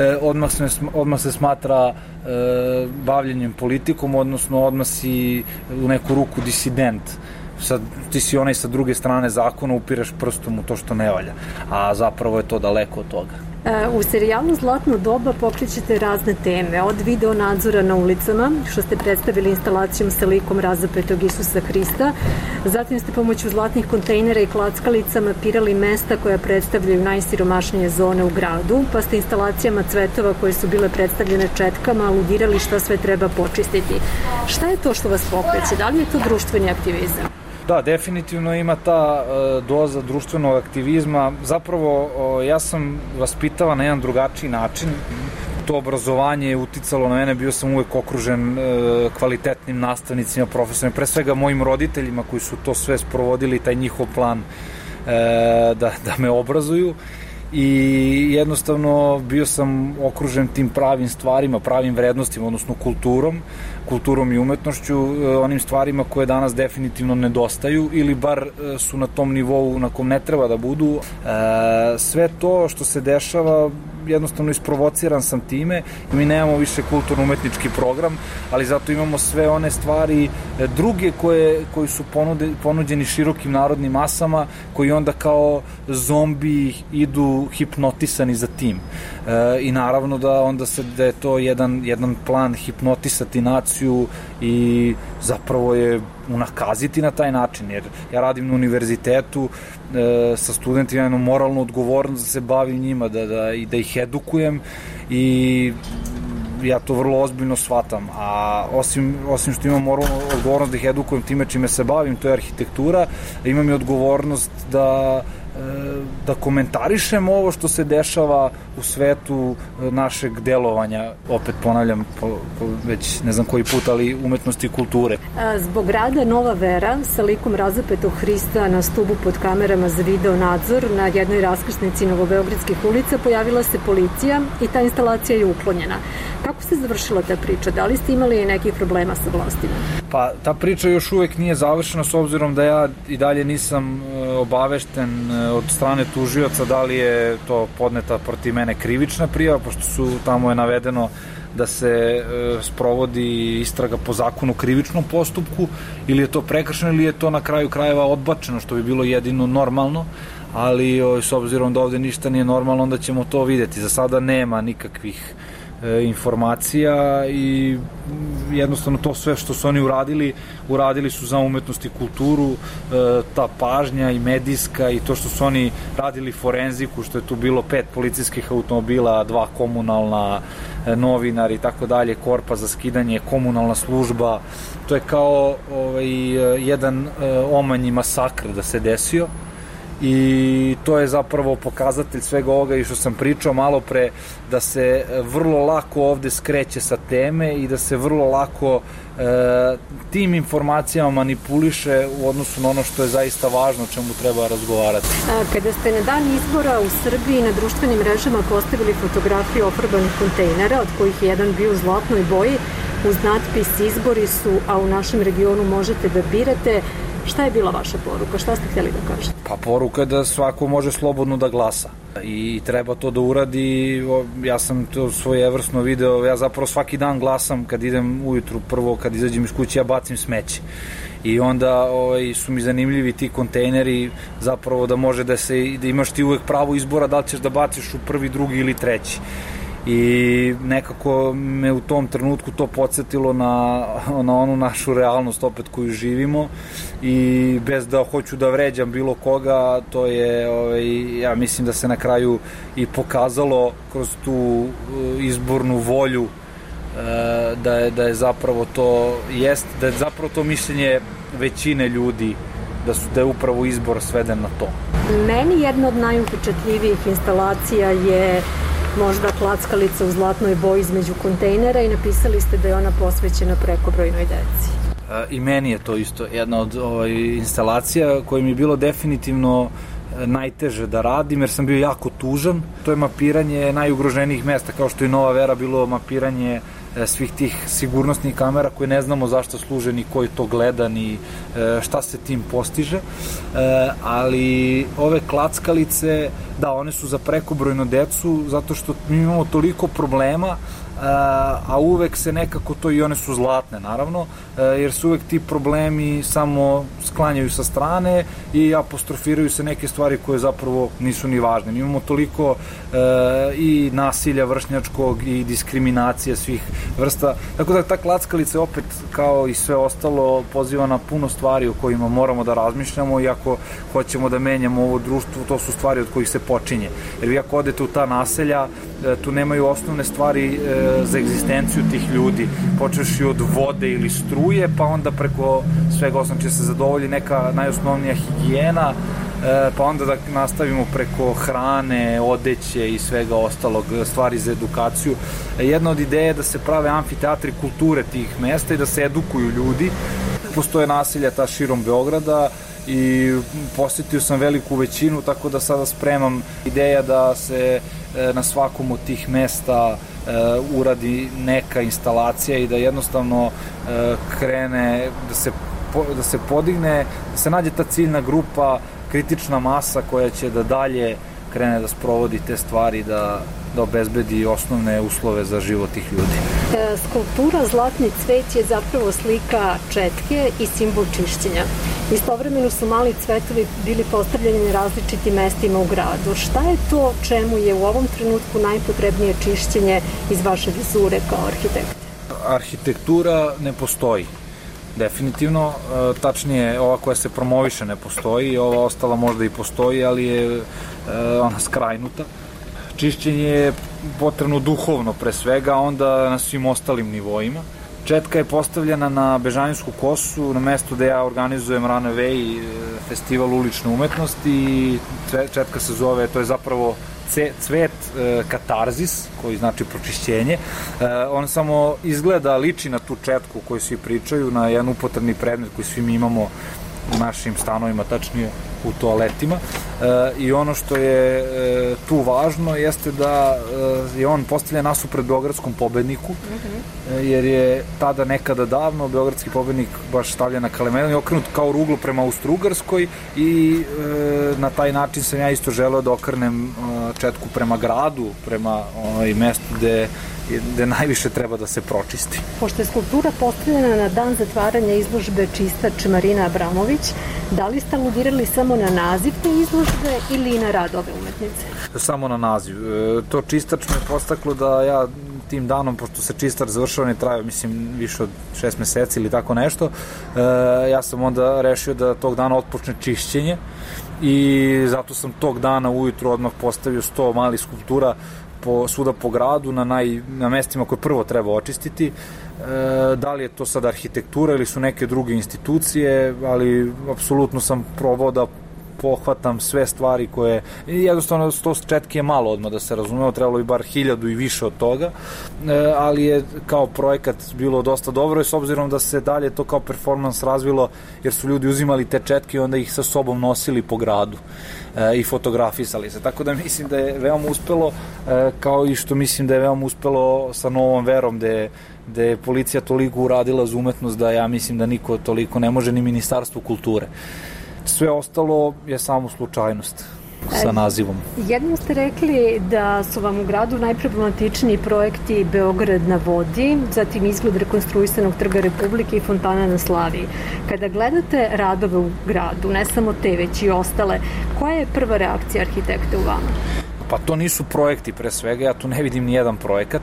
odmah se smatra bavljenjem politikom, odnosno odmah si u neku ruku disident. Sad, ti si onaj sa druge strane zakona, upireš prstom u to što ne valja, a zapravo je to daleko od toga. U serijalu Zlatno doba pokrećete razne teme, od video nadzora na ulicama, što ste predstavili instalacijom sa likom razapetog Isusa Hrista, zatim ste pomoću zlatnih kontejnera i klackalica mapirali mesta koja predstavljaju najsiromašnije zone u gradu, pa ste instalacijama cvetova koje su bile predstavljene četkama aludirali šta sve treba počistiti. Šta je to što vas pokreće? Da li je to društveni aktivizam? Da, definitivno ima ta doza društvenog aktivizma. Zapravo, ja sam vaspitavan na jedan drugačiji način. To obrazovanje je uticalo na mene, bio sam uvek okružen kvalitetnim nastavnicima, profesorima, pre svega mojim roditeljima koji su to sve sprovodili, taj njihov plan da me obrazuju. I jednostavno bio sam okružen tim pravim stvarima, pravim vrednostima, odnosno kulturom i umetnošću, onim stvarima koje danas definitivno nedostaju ili bar su na tom nivou na kom ne treba da budu. Sve to što se dešava, jednostavno isprovociran sam time i mi nemamo više kulturno-umetnički program, ali zato imamo sve one stvari druge koji su ponuđeni širokim narodnim masama, koji onda kao zombi idu hipnotisani za tim. I naravno da je to jedan plan hipnotisati naciju i zapravo je unakaziti na taj način, jer ja radim na univerzitetu sa studentima, jednu moralnu odgovornost da se bavim njima, da ih edukujem i ja to vrlo ozbiljno shvatam, a osim što imam moralnu odgovornost da ih edukujem time čime se bavim, to je arhitektura, imam i odgovornost da komentarišem ovo što se dešava u svetu našeg delovanja, opet ponavljam već ne znam koji put, ali umetnosti i kulture. Zbog rada Nova vera sa likom razapetog Hrista na stubu pod kamerama za video nadzor na jednoj raskrsnici novobeogradskih ulica pojavila se policija i ta instalacija je uklonjena. Kako se završila ta priča? Da li ste imali nekih problema sa vlastima? Pa ta priča još uvek nije završena, s obzirom da ja i dalje nisam obavešten od strane tužioca da li je to podneta protiv mene krivična prijava, pošto tamo je navedeno da se sprovodi istraga po zakonu o krivičnom postupku, ili je to prekršeno ili je to na kraju krajeva odbačeno, što bi bilo jedino normalno, ali s obzirom da ovde ništa nije normalno, onda ćemo to videti. Za sada nema nikakvih informacija i jednostavno to sve što su oni uradili su za umetnost i kulturu, ta pažnja i medijska i to što su oni radili forenziku, što je tu bilo 5 policijskih automobila, 2 komunalna, novinari i tako dalje, korpa za skidanje, komunalna služba. To je kao jedan omanji masakr da se desio i to je zapravo pokazatelj svega ovoga i što sam pričao malo pre, da se vrlo lako ovde skreće sa teme i da se vrlo lako tim informacijama manipuliše u odnosu na ono što je zaista važno, o čemu treba razgovarati. Kada ste na dan izbora u Srbiji na društvenim mrežama postavili fotografiju ofarbanih kontejnera, od kojih je jedan bio u zlatnoj boji, uz natpis "Izbori su, a u našem regionu možete da birate", šta je bila vaša poruka? Šta ste htjeli da kažete? Pa poruka je da svako može slobodno da glasa i treba to da uradi. Ja sam to svojevrsno video, ja zapravo svaki dan glasam kad idem ujutru, prvo kad izađem iz kuće ja bacim smeće i onda su mi zanimljivi ti kontejneri, zapravo da može da imaš ti uvek pravo izbora da li ćeš da baciš u prvi, drugi ili treći. I nekako me u tom trenutku to podsjetilo na onu našu realnost opet koju živimo i bez da hoću da vređam bilo koga, to je, ja mislim da se na kraju i pokazalo kroz tu izbornu volju da je zapravo to mišljenje većine ljudi, da je upravo izbor sveden na to. Meni jedna od najupečatljivijih instalacija je možda klackalica u zlatnoj boji između kontejnera i napisali ste da je ona posvećena prekobrojnoj deci. I meni je to isto jedna od instalacija koja mi je bilo definitivno najteže da radim jer sam bio jako tužan. To je mapiranje najugroženijih mesta, kao što je Nova Vera bilo mapiranje svih tih sigurnosnih kamera koje ne znamo zašto služe, ni koji to gleda, ni šta se tim postiže. Ali ove klackalice, da, one su za prekobrojnu decu zato što mi imamo toliko problema, a uvek se nekako to, i one su zlatne naravno, jer se uvek ti problemi samo sklanjaju sa strane i apostrofiraju se neke stvari koje zapravo nisu ni važne. Mi imamo toliko i nasilja vršnjačkog i diskriminacije svih vrsta, tako da ta klackalica opet kao i sve ostalo poziva na puno stvari o kojima moramo da razmišljamo i ako hoćemo da menjamo ovo društvo, to su stvari od kojih se počinje. Jer vi ako odete u ta naselja, tu nemaju osnovne stvari za egzistenciju tih ljudi, počeš i od vode ili struje, pa onda preko svega osnovno će se zadovolji neka najosnovnija higijena, pa onda da nastavimo preko hrane, odeće i svega ostalog, stvari za edukaciju. Jedna od ideje je da se prave amfiteatri kulture tih mesta i da se edukuju ljudi. Postoje naselja ta širom Beograda i posjetio sam veliku većinu, tako da sada spremam ideja da se na svakom od tih mesta uradi neka instalacija i da jednostavno krene, da se podigne, da se nađe ta ciljna grupa, kritična masa koja će da dalje krene da sprovodi te stvari, da obezbedi osnovne uslove za život tih ljudi. Skulptura Zlatni cvet je zapravo slika četke i simbol čišćenja. Istovremeno su mali cvetovi bili postavljeni na različitim mestima u gradu. Šta je to čemu je u ovom trenutku najpotrebnije čišćenje iz vaše vizure kao arhitekta? Arhitektura ne postoji. Definitivno, tačnije ova koja se promoviše ne postoji, ova ostala možda i postoji, ali je ona skrajnuta. Čišćenje je potrebno duhovno pre svega, a onda na svim ostalim nivoima. Četka je postavljena na Bežanijsku kosu, na mestu gde ja organizujem Runaway festival ulične umetnosti i četka se zove, to je zapravo cvet katarzis, koji znači pročišćenje. On samo izgleda, liči na tu četku koju svi pričaju, na jedan upotrebni predmet koji svi mi imamo u našim stanovima, tačnije u toaletima, i ono što je tu važno jeste da je on postavljen nasuprot beogradskom pobedniku, jer je tada nekada davno beogradski pobednik baš stavljen na Kalemegdan i okrenut kao ruglo prema Austro-Ugarskoj i na taj način sam ja isto želeo da okrenem četku prema gradu, prema mestu gde najviše treba da se pročisti. Pošto je skulptura postavljena na dan zatvaranja izložbe Čistač Marina Abramović, da li ste aludirali samo na naziv te izložbe ili i na rad ove umetnice? Samo na naziv. To Čistač me postaklo da ja tim danom, pošto se Čistač završava, ne traje, mislim, više od 6 meseci ili tako nešto, ja sam onda rešio da tog dana otpočne čišćenje i zato sam tog dana ujutru odmah postavio 100 malih skulptura svuda po gradu, na mestima koje prvo treba očistiti. Da li je to sad arhitektura ili su neke druge institucije, ali apsolutno sam probao da pohvatam sve stvari koje, jednostavno 100 četki je malo odmah da se razumemo, trebalo bi bar 1000 i više od toga, ali je kao projekat bilo dosta dobro i s obzirom da se dalje to kao performans razvilo, jer su ljudi uzimali te četke i onda ih sa sobom nosili po gradu i fotografisali se, tako da mislim da je veoma uspelo, kao i što mislim da je veoma uspelo sa Novom Verom, gde je policija toliko uradila za umetnost da ja mislim da niko toliko ne može, ni Ministarstvo kulture. Sve ostalo je samo slučajnost sa nazivom. Jednom ste rekli da su vam u gradu najproblematičniji projekti Beograd na vodi, zatim izgled rekonstruisanog Trga Republike i fontana na Slaviji. Kada gledate radove u gradu, ne samo te, već i ostale, koja je prva reakcija arhitekta u vama? Pa to nisu projekti pre svega, ja tu ne vidim ni jedan projekat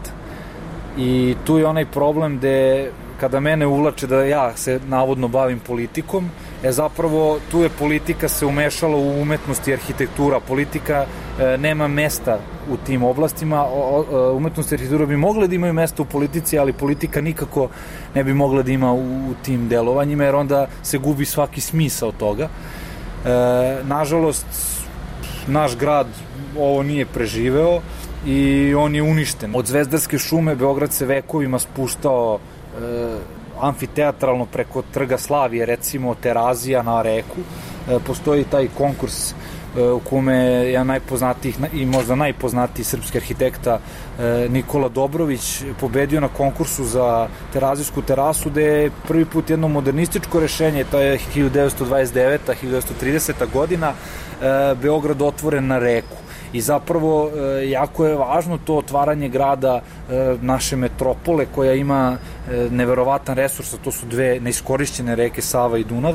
i tu je onaj problem gde kada mene uvlače da ja se navodno bavim politikom, zapravo tu je politika se umešala u umetnost i arhitektura. Politika nema mesta u tim oblastima. Umetnost i arhitektura bi mogle da imaju mesta u politici, ali politika nikako ne bi mogla da ima u tim delovanjima, jer onda se gubi svaki smisao toga. Nažalost, naš grad ovo nije preživeo i on je uništen. Od Zvezdarske šume Beograd se vekovima spuštao amfiteatralno preko Trga Slavije, recimo Terazija na reku. Postoji taj konkurs u kome je najpoznatijih i možda najpoznatiji srpski arhitekta Nikola Dobrović pobedio na konkursu za Terazijsku terasu, gde je prvi put jedno modernističko rešenje, to je 1929. 1930. godina, Beograd otvoren na reku. I zapravo jako je važno to otvaranje grada, naše metropole koja ima neverovatan resurs, a to su dve neiskorišćene reke Sava i Dunav.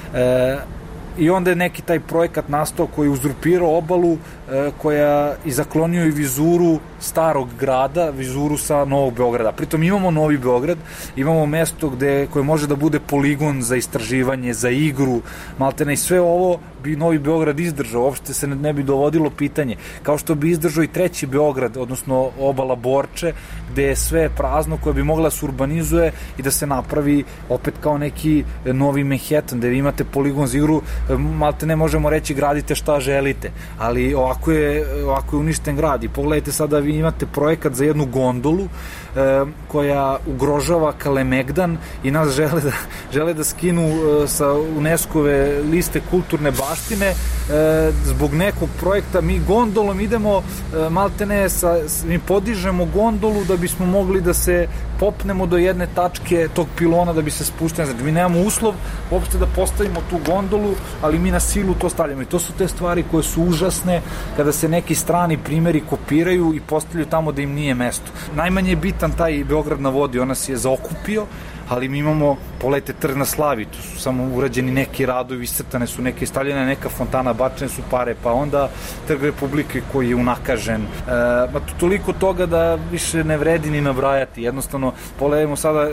I onda je neki taj projekat nastao koji je uzurpirao obalu, koja i zaklonio i vizuru starog grada, vizuru sa Novog Beograda. Pritom imamo Novi Beograd, imamo mesto koje može da bude poligon za istraživanje, za igru, maltene, i sve ovo bi Novi Beograd izdržao, uopšte se ne bi dovodilo pitanje. Kao što bi izdržao i treći Beograd, odnosno obala Borče, gde je sve prazno, koje bi mogla da se urbanizuje i da se napravi opet kao neki novi Manhattan, gde vi imate poligon za igru, maltene možemo reći gradite šta želite, ali ovako je uništen grad. I pogledajte sada, vi imate projekat za jednu gondolu koja ugrožava Kalemegdan i nas žele da skinu sa UNESCO-ve liste kulturne baštine zbog nekog projekta. Mi gondolom idemo, maltene mi podižemo gondolu da bismo mogli da se popnemo do jedne tačke tog pilona da bi se spuštili. Znači, mi nemamo uslov uopšte da postavimo tu gondolu, ali mi na silu to stavljamo. I to su te stvari koje su užasne kada se neki strani primeri kopiraju i postavljaju tamo da im nije mesto. Najmanje je bitan taj Beograd na vodi, ona se je zaokupio, ali mi imamo, pogledajte, Trg na Slavi, tu su samo urađeni neki radovi, iscrtane su neke, stavljene neka fontana, bačene su pare, pa onda Trg Republike koji je unakažen. Toliko toga da više ne vredi ni nabrajati. Jednostavno, pogledajmo sada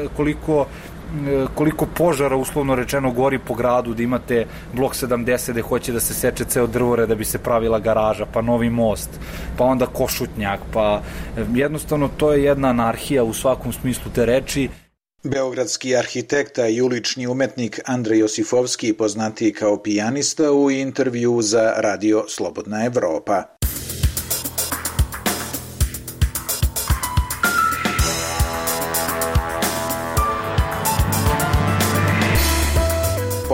koliko požara, uslovno rečeno, gori po gradu, da imate blok 70 gde hoće da se seče ceo drvore da bi se pravila garaža, pa novi most, pa onda Košutnjak, pa jednostavno to je jedna anarhija u svakom smislu te reči. Beogradski arhitekta i ulični umetnik Andrej Josifovski, poznatiji kao pijanista, u intervju za Radio Slobodna Evropa.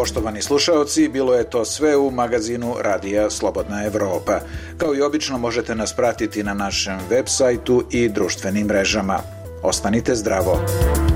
Poštovani slušaoci, bilo je to sve u magazinu Radija Slobodna Evropa. Kao i obično možete nas pratiti na našem web sajtu i društvenim mrežama. Ostanite zdravo!